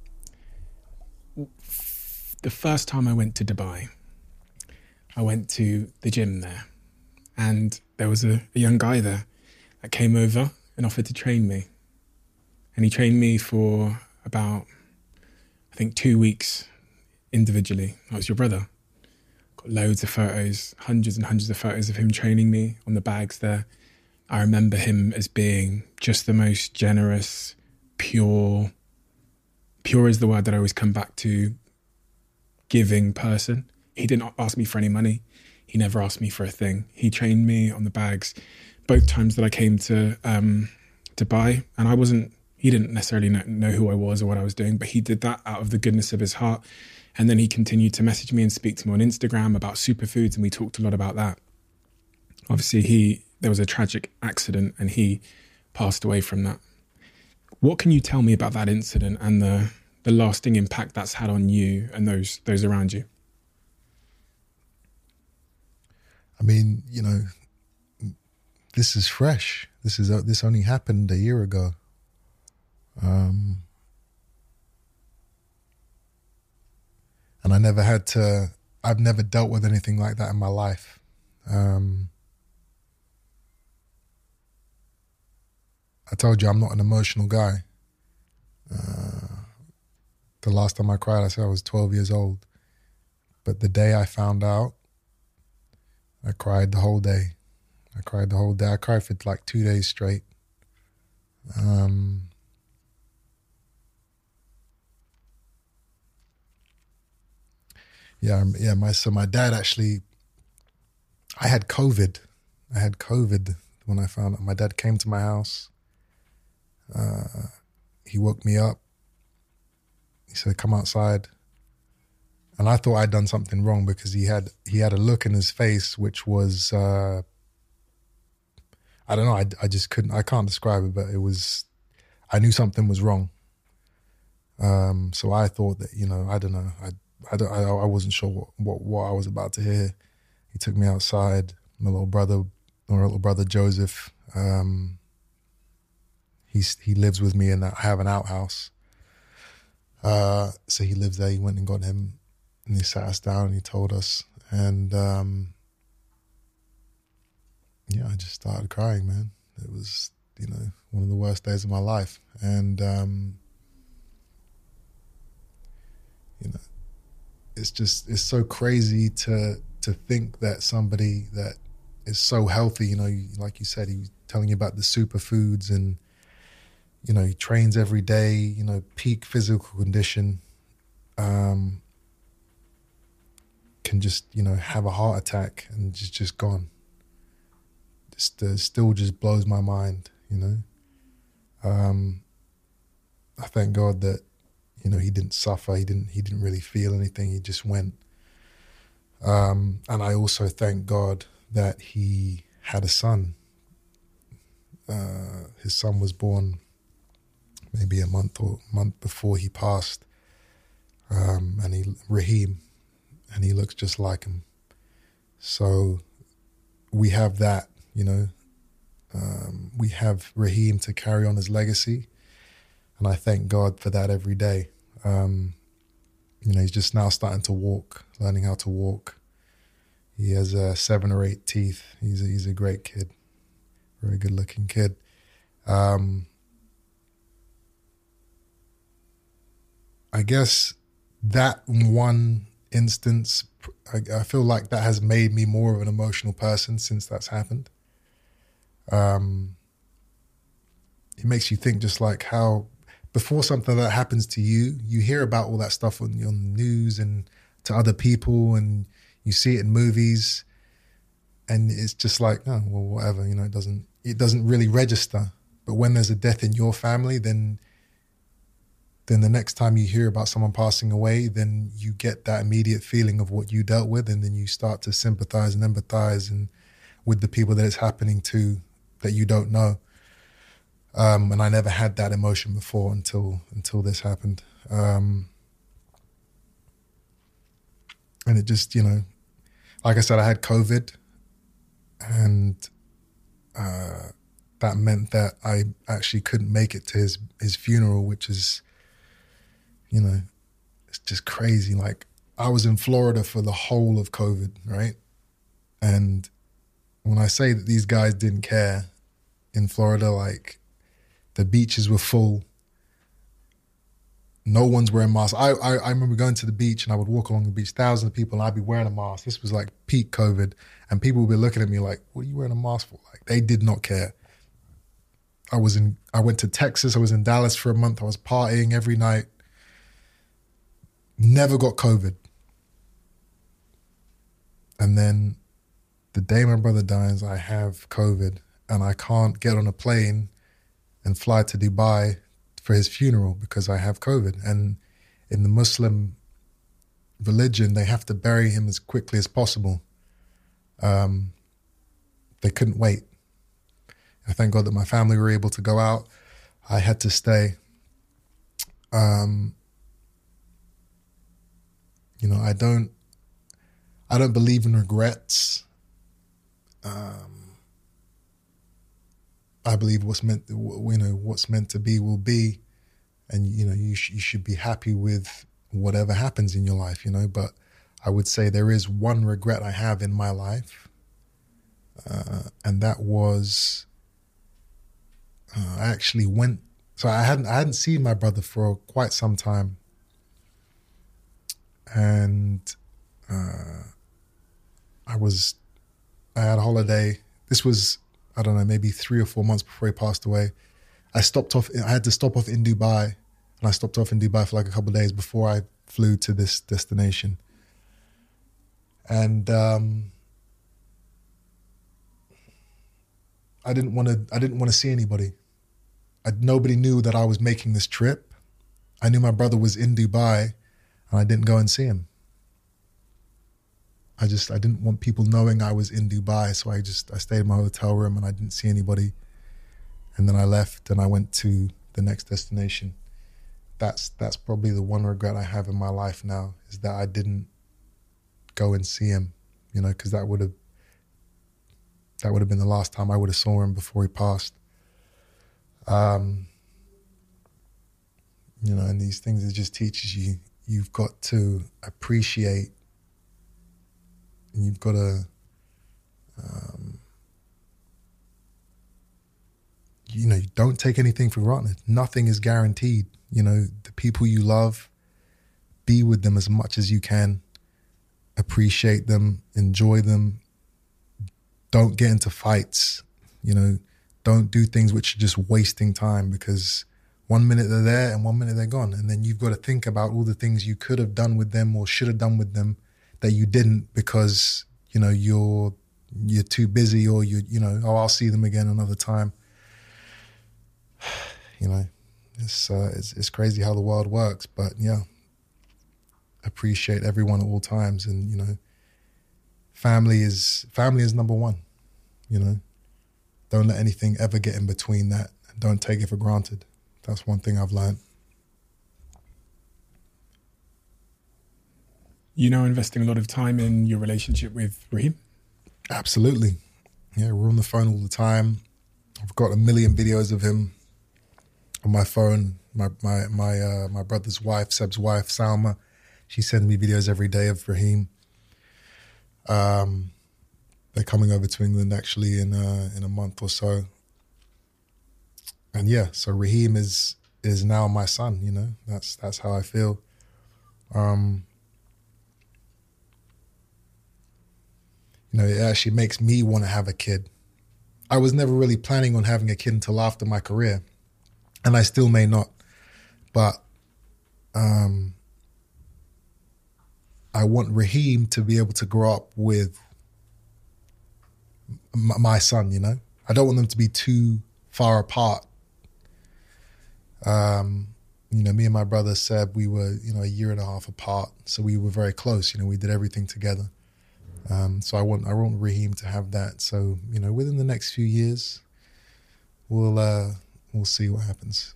The first time I went to Dubai, I went to the gym there, and there was a young guy there that came over and offered to train me. And he trained me for about, I think, 2 weeks individually. That was your brother. Got loads of photos, hundreds and hundreds of photos of him training me on the bags there. I remember him as being just the most generous, pure is the word that I always come back to, giving person. He didn't ask me for any money. He never asked me for a thing. He trained me on the bags both times that I came to Dubai, and he didn't necessarily know who I was or what I was doing, but he did that out of the goodness of his heart. And then he continued to message me and speak to me on Instagram about superfoods, and we talked a lot about that. Obviously, there was a tragic accident and he passed away from that. What can you tell me about that incident and the lasting impact that's had on you and those around you? I mean, this is fresh. This only happened a year ago. And I've never dealt with anything like that in my life. I told you I'm not an emotional guy. The last time I cried, I said I was 12 years old. But the day I found out, I cried the whole day. I cried for like 2 days straight. So my dad actually, I had COVID when I found out. My dad came to my house. He woke me up. He said, come outside. And I thought I'd done something wrong because he had a look in his face which was, I don't know, I just I can't describe it, but it was, I knew something was wrong. So I thought that, I don't know, I wasn't sure what I was about to hear. He took me outside. My little brother Joseph, he lives with me, and I have an outhouse. So he lives there. He went and got him, and he sat us down and he told us, and I just started crying, man. It was, one of the worst days of my life, and it's so crazy to think that somebody that is so healthy, like you said, he was telling you about the superfoods, and he trains every day, peak physical condition, can just have a heart attack and just gone. Still just blows my mind. I thank God that he didn't suffer. He didn't really feel anything. He just went. And I also thank God that he had a son. His son was born maybe a month before he passed, and Raheem, and he looks just like him. So we have that, we have Raheem to carry on his legacy, and I thank God for that every day. He's just now starting to walk, learning how to walk. He has 7 or 8 teeth. He's a great kid, very good looking kid. I guess that one instance, I feel like that has made me more of an emotional person since that's happened. It makes you think, just like how before something like that happens to you, you hear about all that stuff on the news and to other people, and you see it in movies, and it's just like, oh, well, whatever, it doesn't really register. But when there's a death in your family, then the next time you hear about someone passing away, then you get that immediate feeling of what you dealt with, and then you start to sympathize and empathize with the people that it's happening to that you don't know. And I never had that emotion before until this happened. And it just, like I said, I had COVID, and that meant that I actually couldn't make it to his funeral, which is, it's just crazy. Like, I was in Florida for the whole of COVID, right? And when I say that these guys didn't care in Florida, like, the beaches were full. No one's wearing masks. I remember going to the beach, and I would walk along the beach, thousands of people, and I'd be wearing a mask. This was like peak COVID, and people would be looking at me like, what are you wearing a mask for? Like, they did not care. I went to Texas. I was in Dallas for a month. I was partying every night. Never got COVID. And then the day my brother dies, I have COVID, and I can't get on a plane and fly to Dubai for his funeral because I have COVID. And in the Muslim religion, they have to bury him as quickly as possible. They couldn't wait. I thank God that my family were able to go out. I had to stay. I don't believe in regrets. I believe what's meant to be will be, and you should be happy with whatever happens in your life, But I would say there is one regret I have in my life, and that was I actually went. So I hadn't seen my brother for quite some time, and I had a holiday. This was, I don't know, maybe 3 or 4 months before he passed away. I had to stop off in Dubai, and I stopped off in Dubai for like a couple of days before I flew to this destination. And I didn't want to see anybody. Nobody knew that I was making this trip. I knew my brother was in Dubai, and I didn't go and see him. I didn't want people knowing I was in Dubai, so I stayed in my hotel room and I didn't see anybody. And then I left and I went to the next destination. That's probably the one regret I have in my life now, is that I didn't go and see him, you know, because that would have been the last time I would have saw him before he passed. You know, and these things, it just teaches you've got to appreciate, and you've got to, you know, don't take anything for granted. Nothing is guaranteed. You know, the people you love, be with them as much as you can, appreciate them, enjoy them. Don't get into fights, you know, don't do things which are just wasting time, because 1 minute they're there and 1 minute they're gone. And then you've got to think about all the things you could have done with them or should have done with them that you didn't, because, you know, you're too busy, or you know, oh, I'll see them again another time. You know, it's crazy how the world works, but yeah, appreciate everyone at all times. And, you know, family is number one, you know. Don't let anything ever get in between that, and don't take it for granted. That's one thing I've learned. You now investing a lot of time in your relationship with Raheem? Absolutely. Yeah, we're on the phone all the time. I've got a million videos of him on my phone. My brother's wife, Seb's wife, Salma, she sends me videos every day of Raheem. They're coming over to England actually in a month or so. And yeah, so Raheem is now my son, you know. That's how I feel. You know, it actually makes me want to have a kid. I was never really planning on having a kid until after my career, and I still may not. But I want Raheem to be able to grow up with my son, you know. I don't want them to be too far apart. You know, me and my brother Seb, we were, you know, 1.5 years apart, so we were very close. You know, we did everything together. So I want Raheem to have that. So, you know, within the next few years, we'll see what happens.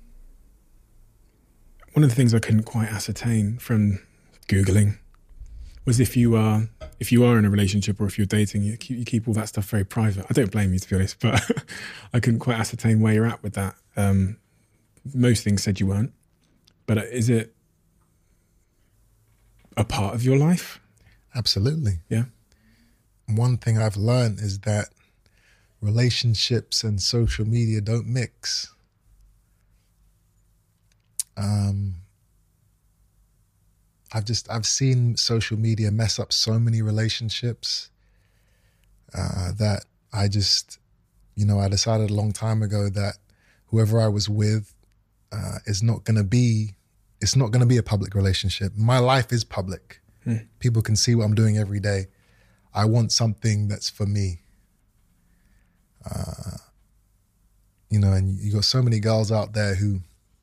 One of the things I couldn't quite ascertain from Googling was if you are in a relationship or if you're dating, you keep all that stuff very private. I don't blame you, to be honest, but I couldn't quite ascertain where you're at with that. Most things said you weren't, but is it a part of your life? Absolutely. Yeah. One thing I've learned is that relationships and social media don't mix. I've seen social media mess up so many relationships that I decided a long time ago that whoever I was with it's not going to be a public relationship. My life is public. People can see what I'm doing every day. I want something that's for me. You know, and you got so many girls out there who,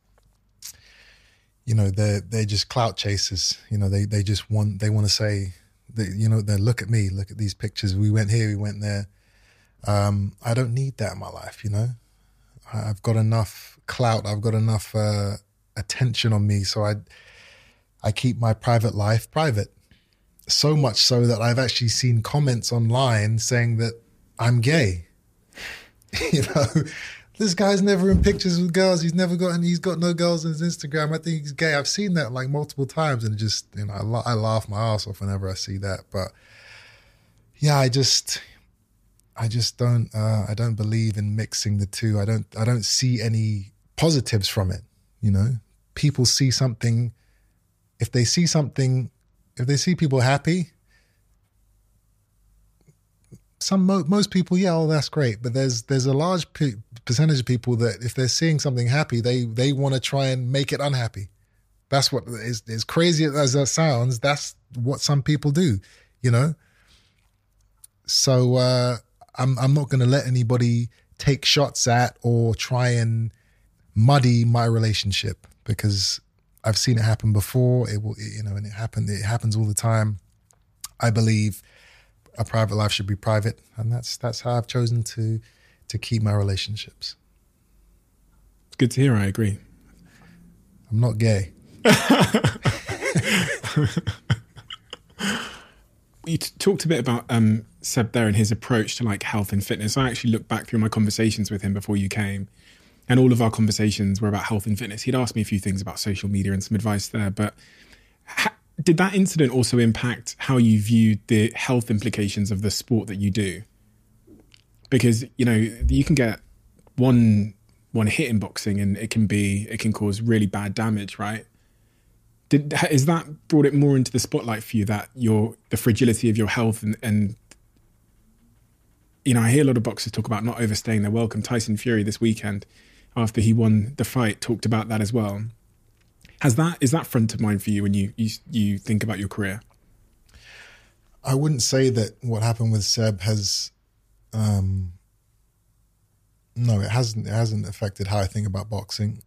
you know, they're just clout chasers. You know, they want to say, you know, they look at me, look at these pictures. We went here, we went there. I don't need that in my life. You know, I've got enough clout. I've got enough attention on me. So I keep my private life private. So much so that I've actually seen comments online saying that I'm gay. You know, this guy's never in pictures with girls. He's got no girls on his Instagram. I think he's gay. I've seen that like multiple times, and just, you know, I laugh my ass off whenever I see that. But yeah, I just don't believe in mixing the two. I don't see any positives from it. You know, people see something. If they see people happy, most people, yeah, oh, that's great. But there's a large percentage of people that if they're seeing something happy, they want to try and make it unhappy. That's what is crazy as that sounds. That's what some people do, you know. So I'm not going to let anybody take shots at or try and muddy my relationship, because I've seen it happen before. It will, you know, and it happens all the time. I believe a private life should be private, and that's how I've chosen to keep my relationships. It's good to hear. I agree. I'm not gay. You talked a bit about Seb there and his approach to like health and fitness. I actually looked back through my conversations with him before you came, and all of our conversations were about health and fitness. He'd asked me a few things about social media and some advice there, but did that incident also impact how you viewed the health implications of the sport that you do? Because, you know, you can get one hit in boxing and it can cause really bad damage, right? Is that brought it more into the spotlight for you, that the fragility of your health and you know, I hear a lot of boxers talk about not overstaying their welcome. Tyson Fury this weekend, after he won the fight, talked about that as well. Is that front of mind for you when you think about your career? I wouldn't say that what happened with Seb has, no, it hasn't affected how I think about boxing.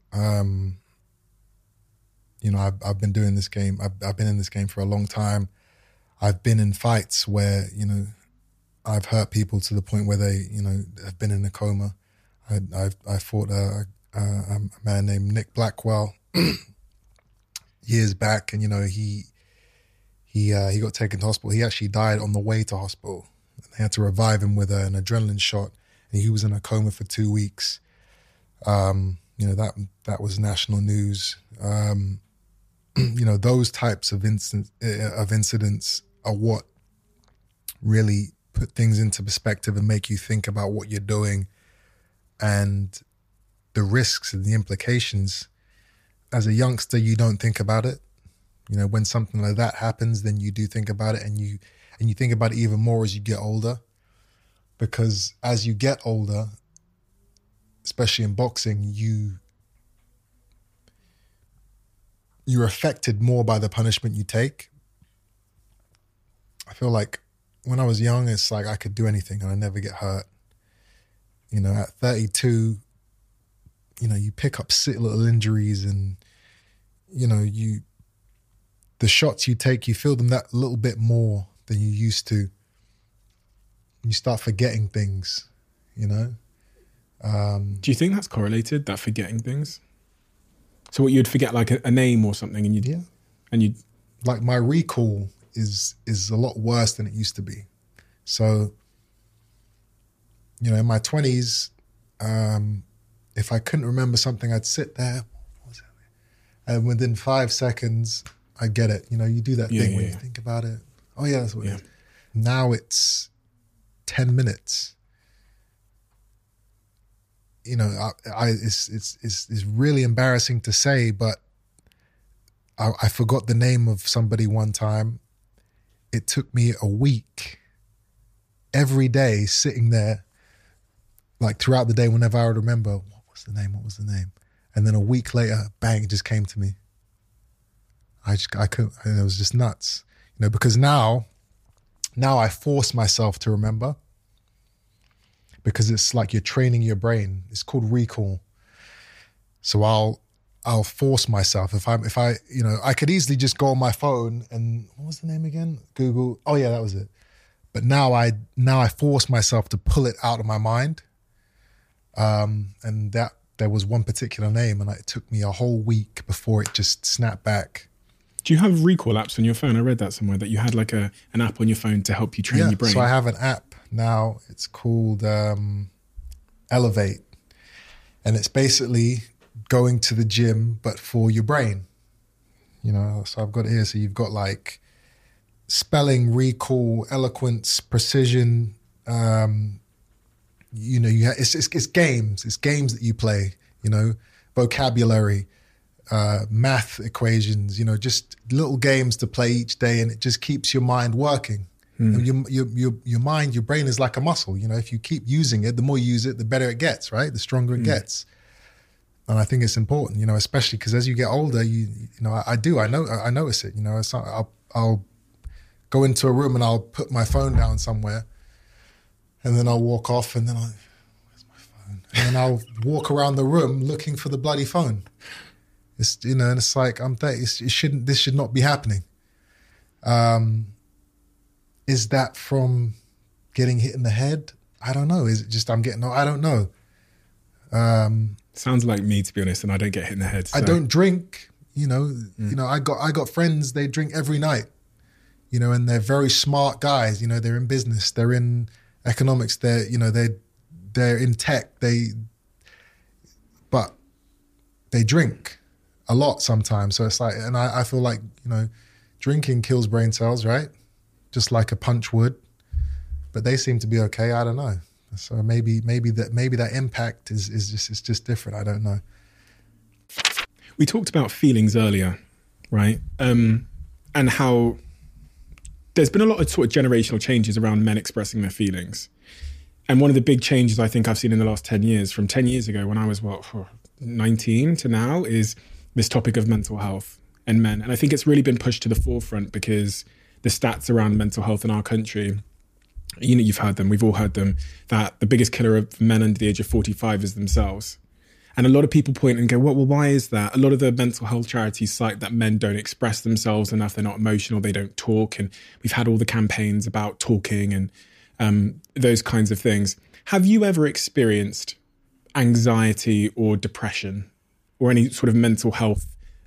You know, I've been doing this game. I've been in this game for a long time. I've been in fights where, you know, I've hurt people to the point where they, you know, have been in a coma. I fought a man named Nick Blackwell years back, and you know he got taken to hospital. He actually died on the way to hospital. They had to revive him with an adrenaline shot, and he was in a coma for 2 weeks. You know, that was national news. You know, those types of incidents are what really put things into perspective and make you think about what you're doing and the risks and the implications. As a youngster, you don't think about it. You know, when something like that happens, then you do think about it, and you think about it even more as you get older. Because as you get older, especially in boxing, you're affected more by the punishment you take. I feel like when I was young, it's like I could do anything and I never get hurt. You know, at 32, you know, you pick up sick little injuries, and, you know, the shots you take, you feel them that little bit more than you used to. You start forgetting things, you know? Do you think that's correlated, that forgetting things? So what, you'd forget like a name or something, and you'd like, my recall is a lot worse than it used to be. So, you know, in my 20s, if I couldn't remember something, I'd sit there, and within 5 seconds, I get it. You know, you do that thing when you think about it. Oh yeah, that's what it is. Now it's 10 minutes. You know, it's really embarrassing to say, but I forgot the name of somebody one time. It took me a week, every day, sitting there, like throughout the day, whenever I would remember, what was the name? And then a week later, bang, it just came to me. I couldn't, and it was just nuts. You know, because now I force myself to remember, because it's like you're training your brain. It's called recall. So I'll force myself. If I, you know, I could easily just go on my phone and, what was the name again? Google. Oh yeah, that was it. But now I force myself to pull it out of my mind. And that there was one particular name, and it took me a whole week before it just snapped back. Do you have recall apps on your phone? I read that somewhere, that you had like an app on your phone to help you train your brain. So I have an app now. It's called Elevate. And it's basically going to the gym, but for your brain. You know, so I've got it here. So you've got like spelling, recall, eloquence, precision. You know, it's games. It's games that you play, you know, vocabulary, math equations, you know, just little games to play each day, and it just keeps your mind working. Your mind, your brain is like a muscle. You know, if you keep using it, the more you use it, the better it gets, right? The stronger it gets. And I think it's important, you know, especially because as you get older, you know, I notice it. You know, I'll go into a room and I'll put my phone down somewhere, and then I'll walk off, and then where's my phone? And then I'll walk around the room looking for the bloody phone. It's, you know, and it's like, this should not be happening. You know, and it's like, I'm 30. This should not be happening. Is that from getting hit in the head? I don't know. Is it just I don't know. Sounds like me, to be honest, and I don't get hit in the head. So. I don't drink, you know. I got friends, they drink every night, you know, and they're very smart guys, you know, they're in business, they're in economics, they're in tech, but they drink a lot sometimes. So it's like, and I feel like, you know, drinking kills brain cells, right? Just like a punch would. But they seem to be okay. I don't know. So maybe that impact is just different. I don't know. We talked about feelings earlier, right? And how there's been a lot of sort of generational changes around men expressing their feelings. And one of the big changes I think I've seen in the last 10 years, from 10 years ago when I was 19 to now, is this topic of mental health and men. And I think it's really been pushed to the forefront because the stats around mental health in our country, you know, you've heard them, we've all heard them, that the biggest killer of men under the age of 45 is themselves. And a lot of people point and go, well, why is that? A lot of the mental health charities cite that men don't express themselves enough, they're not emotional, they don't talk. And we've had all the campaigns about talking and those kinds of things. Have you ever experienced anxiety or depression or any sort of mental health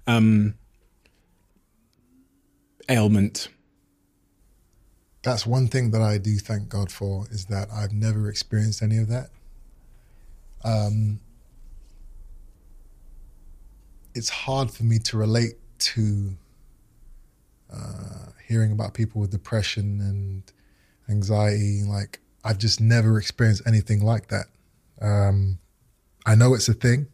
ailment? That's one thing that I do thank God for, is that I've never experienced any of that. It's hard for me to relate to hearing about people with depression and anxiety. Like, I've just never experienced anything like that. I know it's a thing,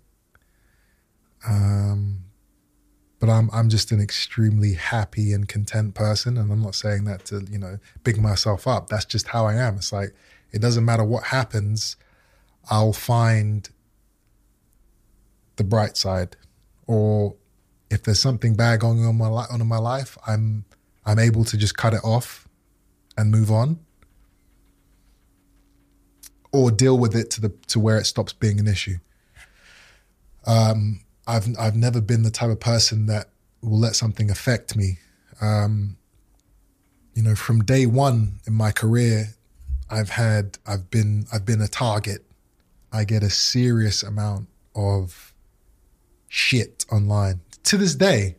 but I'm just an extremely happy and content person, and I'm not saying that to, you know, big myself up. That's just how I am. It's like, it doesn't matter what happens, I'll find the bright side. Or if there's something bad going on in my life, I'm able to just cut it off and move on, or deal with it to where it stops being an issue. I've never been the type of person that will let something affect me. You know, from day one in my career, I've been a target. I get a serious amount of shit online to this day.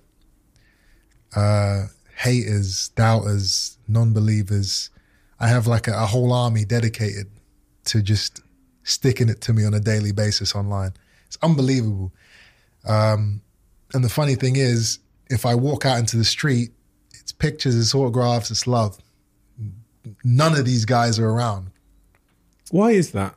Haters, doubters, non-believers. I have like a whole army dedicated to just sticking it to me on a daily basis online. It's unbelievable. And the funny thing is, if I walk out into the street, it's pictures, it's autographs, it's love. None of these guys are around. Why is that?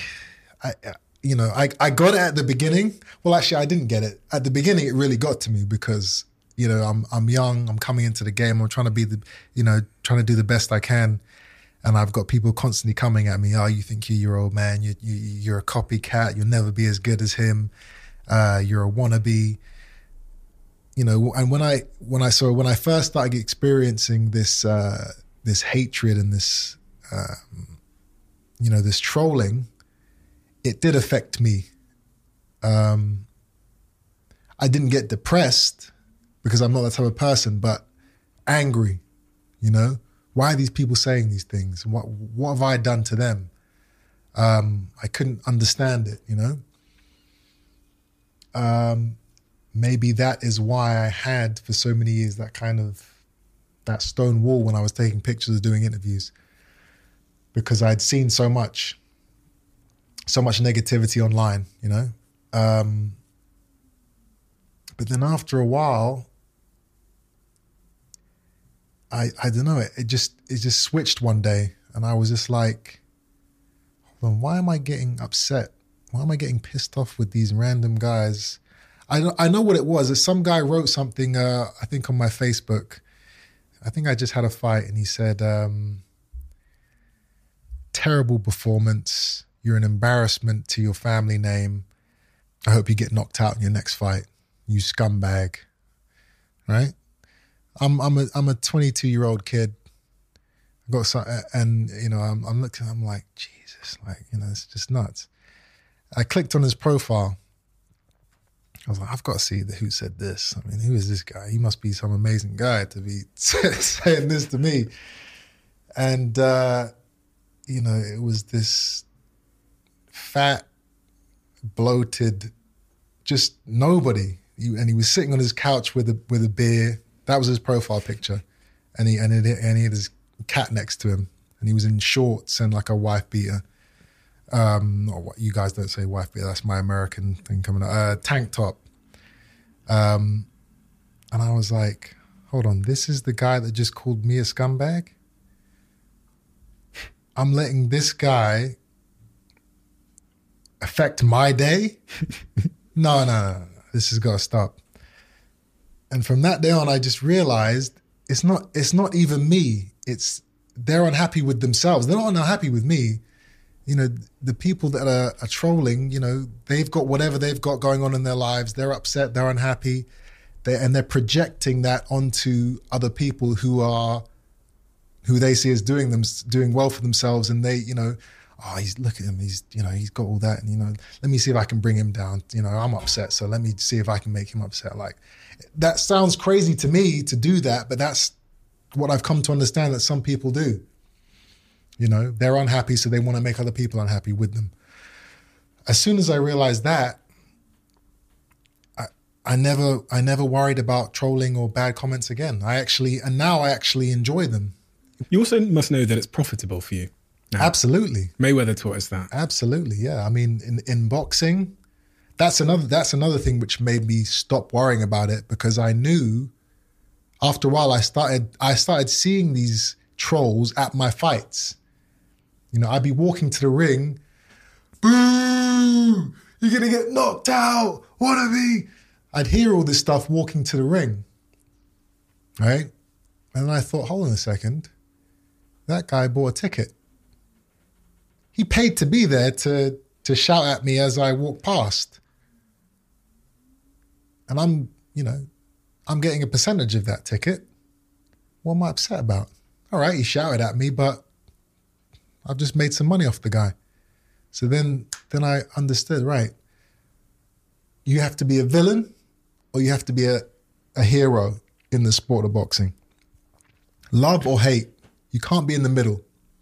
I got it at the beginning. Well, actually, I didn't get it. At the beginning, it really got to me because, you know, I'm young, I'm coming into the game, I'm trying to be trying to do the best I can. And I've got people constantly coming at me, oh, you think you're your old man, you're a copycat, you'll never be as good as him, you're a wannabe. You know, and when I first started experiencing this hatred and this this trolling, it did affect me. I didn't get depressed because I'm not that type of person, but angry, you know? Why are these people saying these things? What have I done to them? I couldn't understand it, you know? Maybe that is why I had for so many years that stone wall when I was taking pictures of doing interviews, because I'd seen so much negativity online, you know? But then after a while, I don't know, it just switched one day, and I was just like, hold on, why am I getting upset? Why am I getting pissed off with these random guys? I know what it was. Some guy wrote something, I think on my Facebook. I think I just had a fight, and he said, terrible performance. You're an embarrassment to your family name. I hope you get knocked out in your next fight. You scumbag. Right? I'm a 22-year-old kid. I got some, and you know, I'm looking. I'm like, Jesus, like, you know, it's just nuts. I clicked on his profile. I was like, I've got to see who said this. I mean, who is this guy? He must be some amazing guy to be saying this to me. And, it was this fat, bloated, just nobody. And he was sitting on his couch with a beer. That was his profile picture. And he had his cat next to him. And he was in shorts and like a wife beater. You guys don't say wife beater, that's my American thing coming out. Tank top. And I was like, hold on, this is the guy that just called me a scumbag? I'm letting this guy affect my day? No. This has got to stop. And from that day on, I just realized it's not even me. They're unhappy with themselves. They're not unhappy with me. The people that are trolling, they've got whatever they've got going on in their lives. They're upset. They're unhappy. They're projecting that onto other people who they see as doing well for themselves. And they, look at him. He's got all that. And, let me see if I can bring him down. I'm upset. So let me see if I can make him upset. Like, that sounds crazy to me to do that, but that's what I've come to understand that some people do. They're unhappy, so they want to make other people unhappy with them. As soon as I realized that, I never worried about trolling or bad comments again. Now I actually enjoy them. You also must know that it's profitable for you. Now. Absolutely. Mayweather taught us that. Absolutely, yeah. I mean, in boxing, that's another thing which made me stop worrying about it, because I knew after a while I started seeing these trolls at my fights. I'd be walking to the ring, boo, you're going to get knocked out, wannabe. I'd hear all this stuff walking to the ring, right? And I thought, hold on a second, that guy bought a ticket. He paid to be there to shout at me as I walk past. And I'm getting a percentage of that ticket. What am I upset about? All right, he shouted at me, but I've just made some money off the guy. So then I understood, right, you have to be a villain or you have to be a hero in the sport of boxing. Love or hate, you can't be in the middle.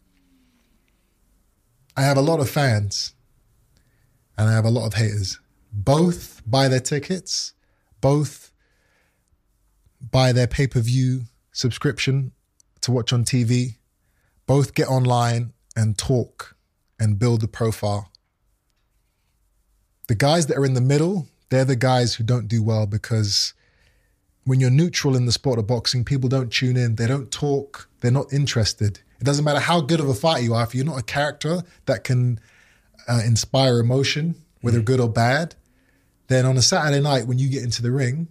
I have a lot of fans and I have a lot of haters. Both buy their tickets, both buy their pay-per-view subscription to watch on TV, both get online and talk and build a profile. The guys that are in the middle, they're the guys who don't do well, because when you're neutral in the sport of boxing, people don't tune in, they don't talk, they're not interested. It doesn't matter how good of a fighter you are, if you're not a character that can inspire emotion, whether good or bad, then on a Saturday night when you get into the ring,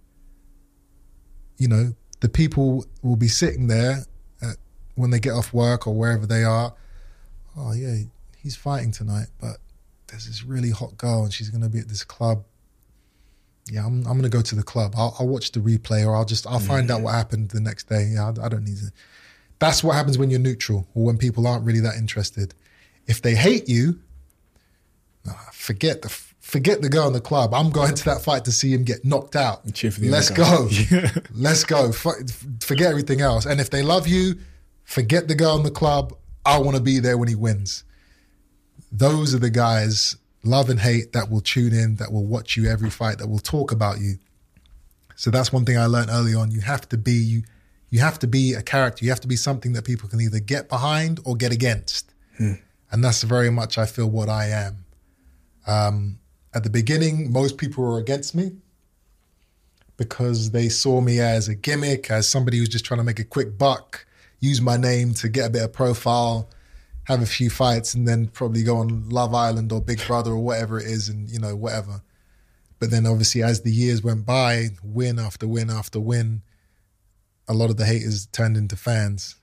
the people will be sitting there when they get off work or wherever they are. Oh yeah, he's fighting tonight, but there's this really hot girl and she's going to be at this club. Yeah, I'm going to go to the club. I'll watch the replay, or I'll find out what happened the next day. Yeah, I don't need to. That's what happens when you're neutral, or when people aren't really that interested. If they hate you, forget the girl in the club. I'm going to that fight to see him get knocked out. Let's go. Let's go. Forget everything else. And if they love you, forget the girl in the club. I want to be there when he wins. Those are the guys, love and hate, that will tune in, that will watch you every fight, that will talk about you. So that's one thing I learned early on. You have to be a character. You have to be something that people can either get behind or get against. And that's very much, I feel, what I am. At the beginning, most people were against me because they saw me as a gimmick, as somebody who's just trying to make a quick buck, use my name to get a bit of profile, have a few fights, and then probably go on Love Island or Big Brother or whatever it is, and whatever. But then obviously as the years went by, win after win after win, a lot of the haters turned into fans.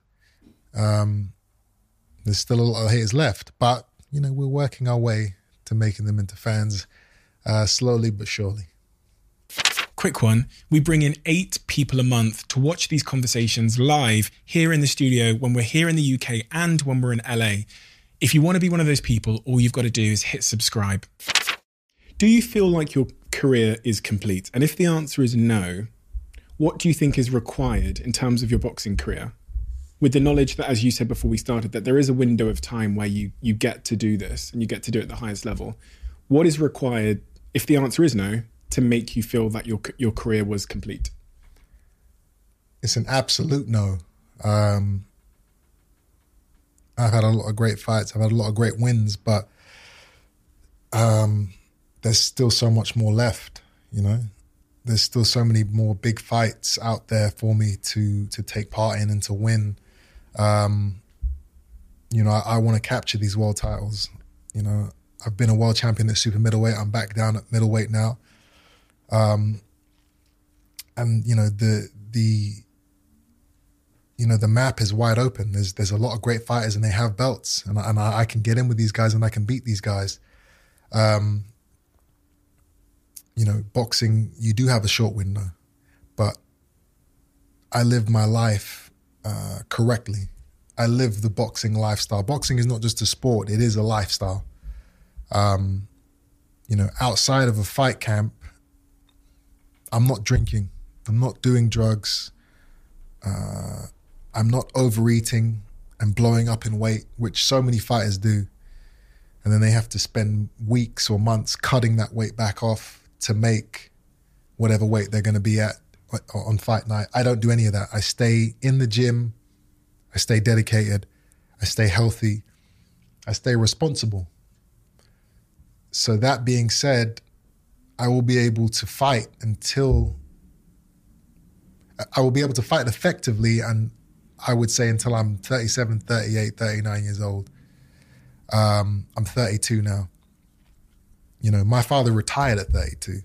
There's still a lot of haters left, but we're working our way to making them into fans, slowly but surely. Quick one. We bring in 8 people a month to watch these conversations live here in the studio when we're here in the UK and when we're in LA. If you want to be one of those people, all you've got to do is hit subscribe. Do you feel like your career is complete? And if the answer is no, what do you think is required in terms of your boxing career? with the knowledge that, as you said before we started, that there is a window of time where you get to do this and you get to do it at the highest level, what is required, if the answer is no, to make you feel that your career was complete? It's an absolute no. I've had a lot of great fights. I've had a lot of great wins, but there's still so much more left, you know? There's still so many more big fights out there for me to take part in and to win. You know, I want to capture these world titles. You know, I've been a world champion at super middleweight. I'm back down at middleweight now. And you know, the map is wide open. There's a lot of great fighters and they have belts, and I can get in with these guys and I can beat these guys. You know, boxing, you do have a short window, but I live my life correctly. I live the boxing lifestyle. Boxing is not just a sport, it is a lifestyle. You know, outside of a fight camp, I'm not drinking, I'm not doing drugs, I'm not overeating and blowing up in weight, which so many fighters do. And then they have to spend weeks or months cutting that weight back off to make whatever weight they're going to be at on fight night. I don't do any of that. I stay in the gym, I stay dedicated, I stay healthy, I stay responsible. So that being said, I will be able to fight effectively, and I would say until I'm 37, 38, 39 years old. I'm 32 now. You know, my father retired at 32.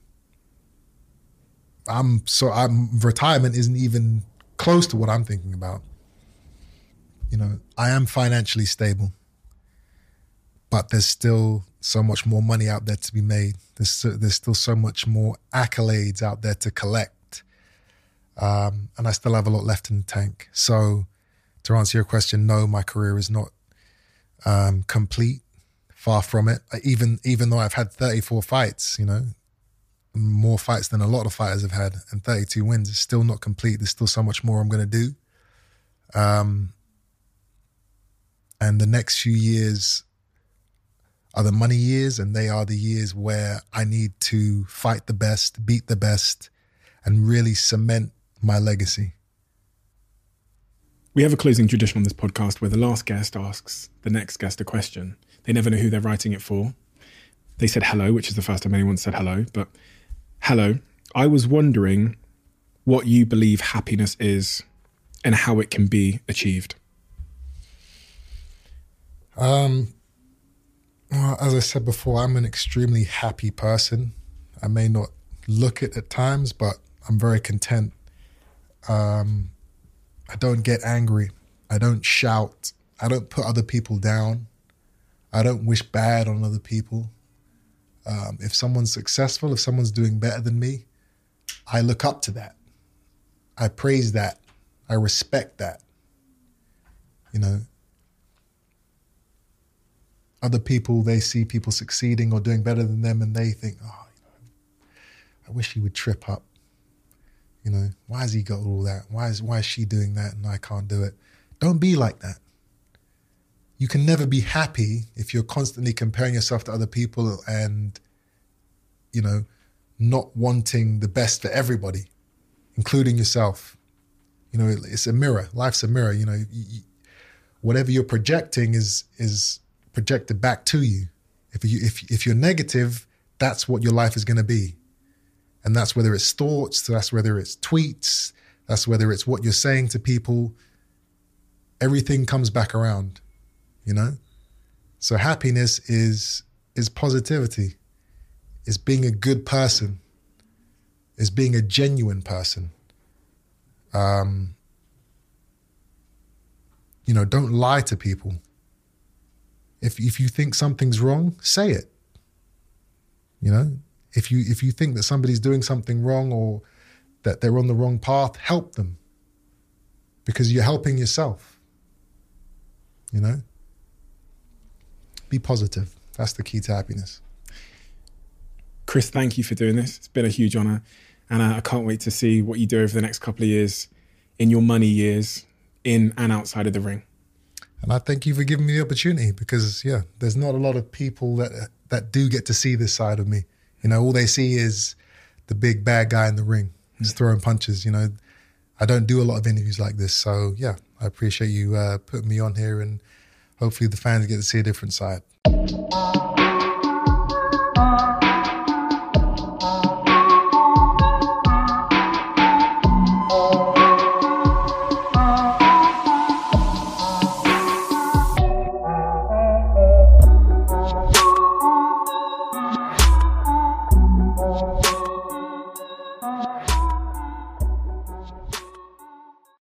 Retirement isn't even close to what I'm thinking about. You know, I am financially stable, but there's still so much more money out there to be made. There's still so much more accolades out there to collect. And I still have a lot left in the tank. So to answer your question, no, my career is not complete. Far from it. Even though I've had 34 fights, you know, more fights than a lot of fighters have had, and 32 wins, it's still not complete. There's still so much more I'm going to do. And the next few years are the money years, and they are the years where I need to fight the best, beat the best, and really cement my legacy. We have a closing tradition on this podcast where the last guest asks the next guest a question. They never know who they're writing it for. They said hello, which is the first time anyone said hello. But hello, I was wondering what you believe happiness is and how it can be achieved. Well, as I said before, I'm an extremely happy person. I may not look it at times, but I'm very content. I don't get angry. I don't shout. I don't put other people down. I don't wish bad on other people. If someone's successful, if someone's doing better than me, I look up to that. I praise that. I respect that. You know, other people, they see people succeeding or doing better than them and they think, oh, you know, I wish he would trip up. You know, why has he got all that? Why is she doing that and I can't do it? Don't be like that. You can never be happy if you're constantly comparing yourself to other people and, you know, not wanting the best for everybody, including yourself. You know, it's a mirror. Life's a mirror. You know, whatever you're projecting is projected back to you. If you're negative, that's what your life is going to be. And that's whether it's thoughts, that's whether it's tweets, that's whether it's what you're saying to people. Everything comes back around, you know? So happiness is positivity, is being a good person, is being a genuine person. You know, don't lie to people. If you think something's wrong, say it. You know? If you think that somebody's doing something wrong or that they're on the wrong path, help them. Because you're helping yourself. You know? Be positive. That's the key to happiness. Chris, thank you for doing this. It's been a huge honor. And I can't wait to see what you do over the next couple of years in your money years, in and outside of the ring. And I thank you for giving me the opportunity because, yeah, there's not a lot of people that do get to see this side of me. You know, all they see is the big bad guy in the ring, just throwing punches. You know, I don't do a lot of interviews like this. So, yeah, I appreciate you putting me on here, and hopefully the fans get to see a different side.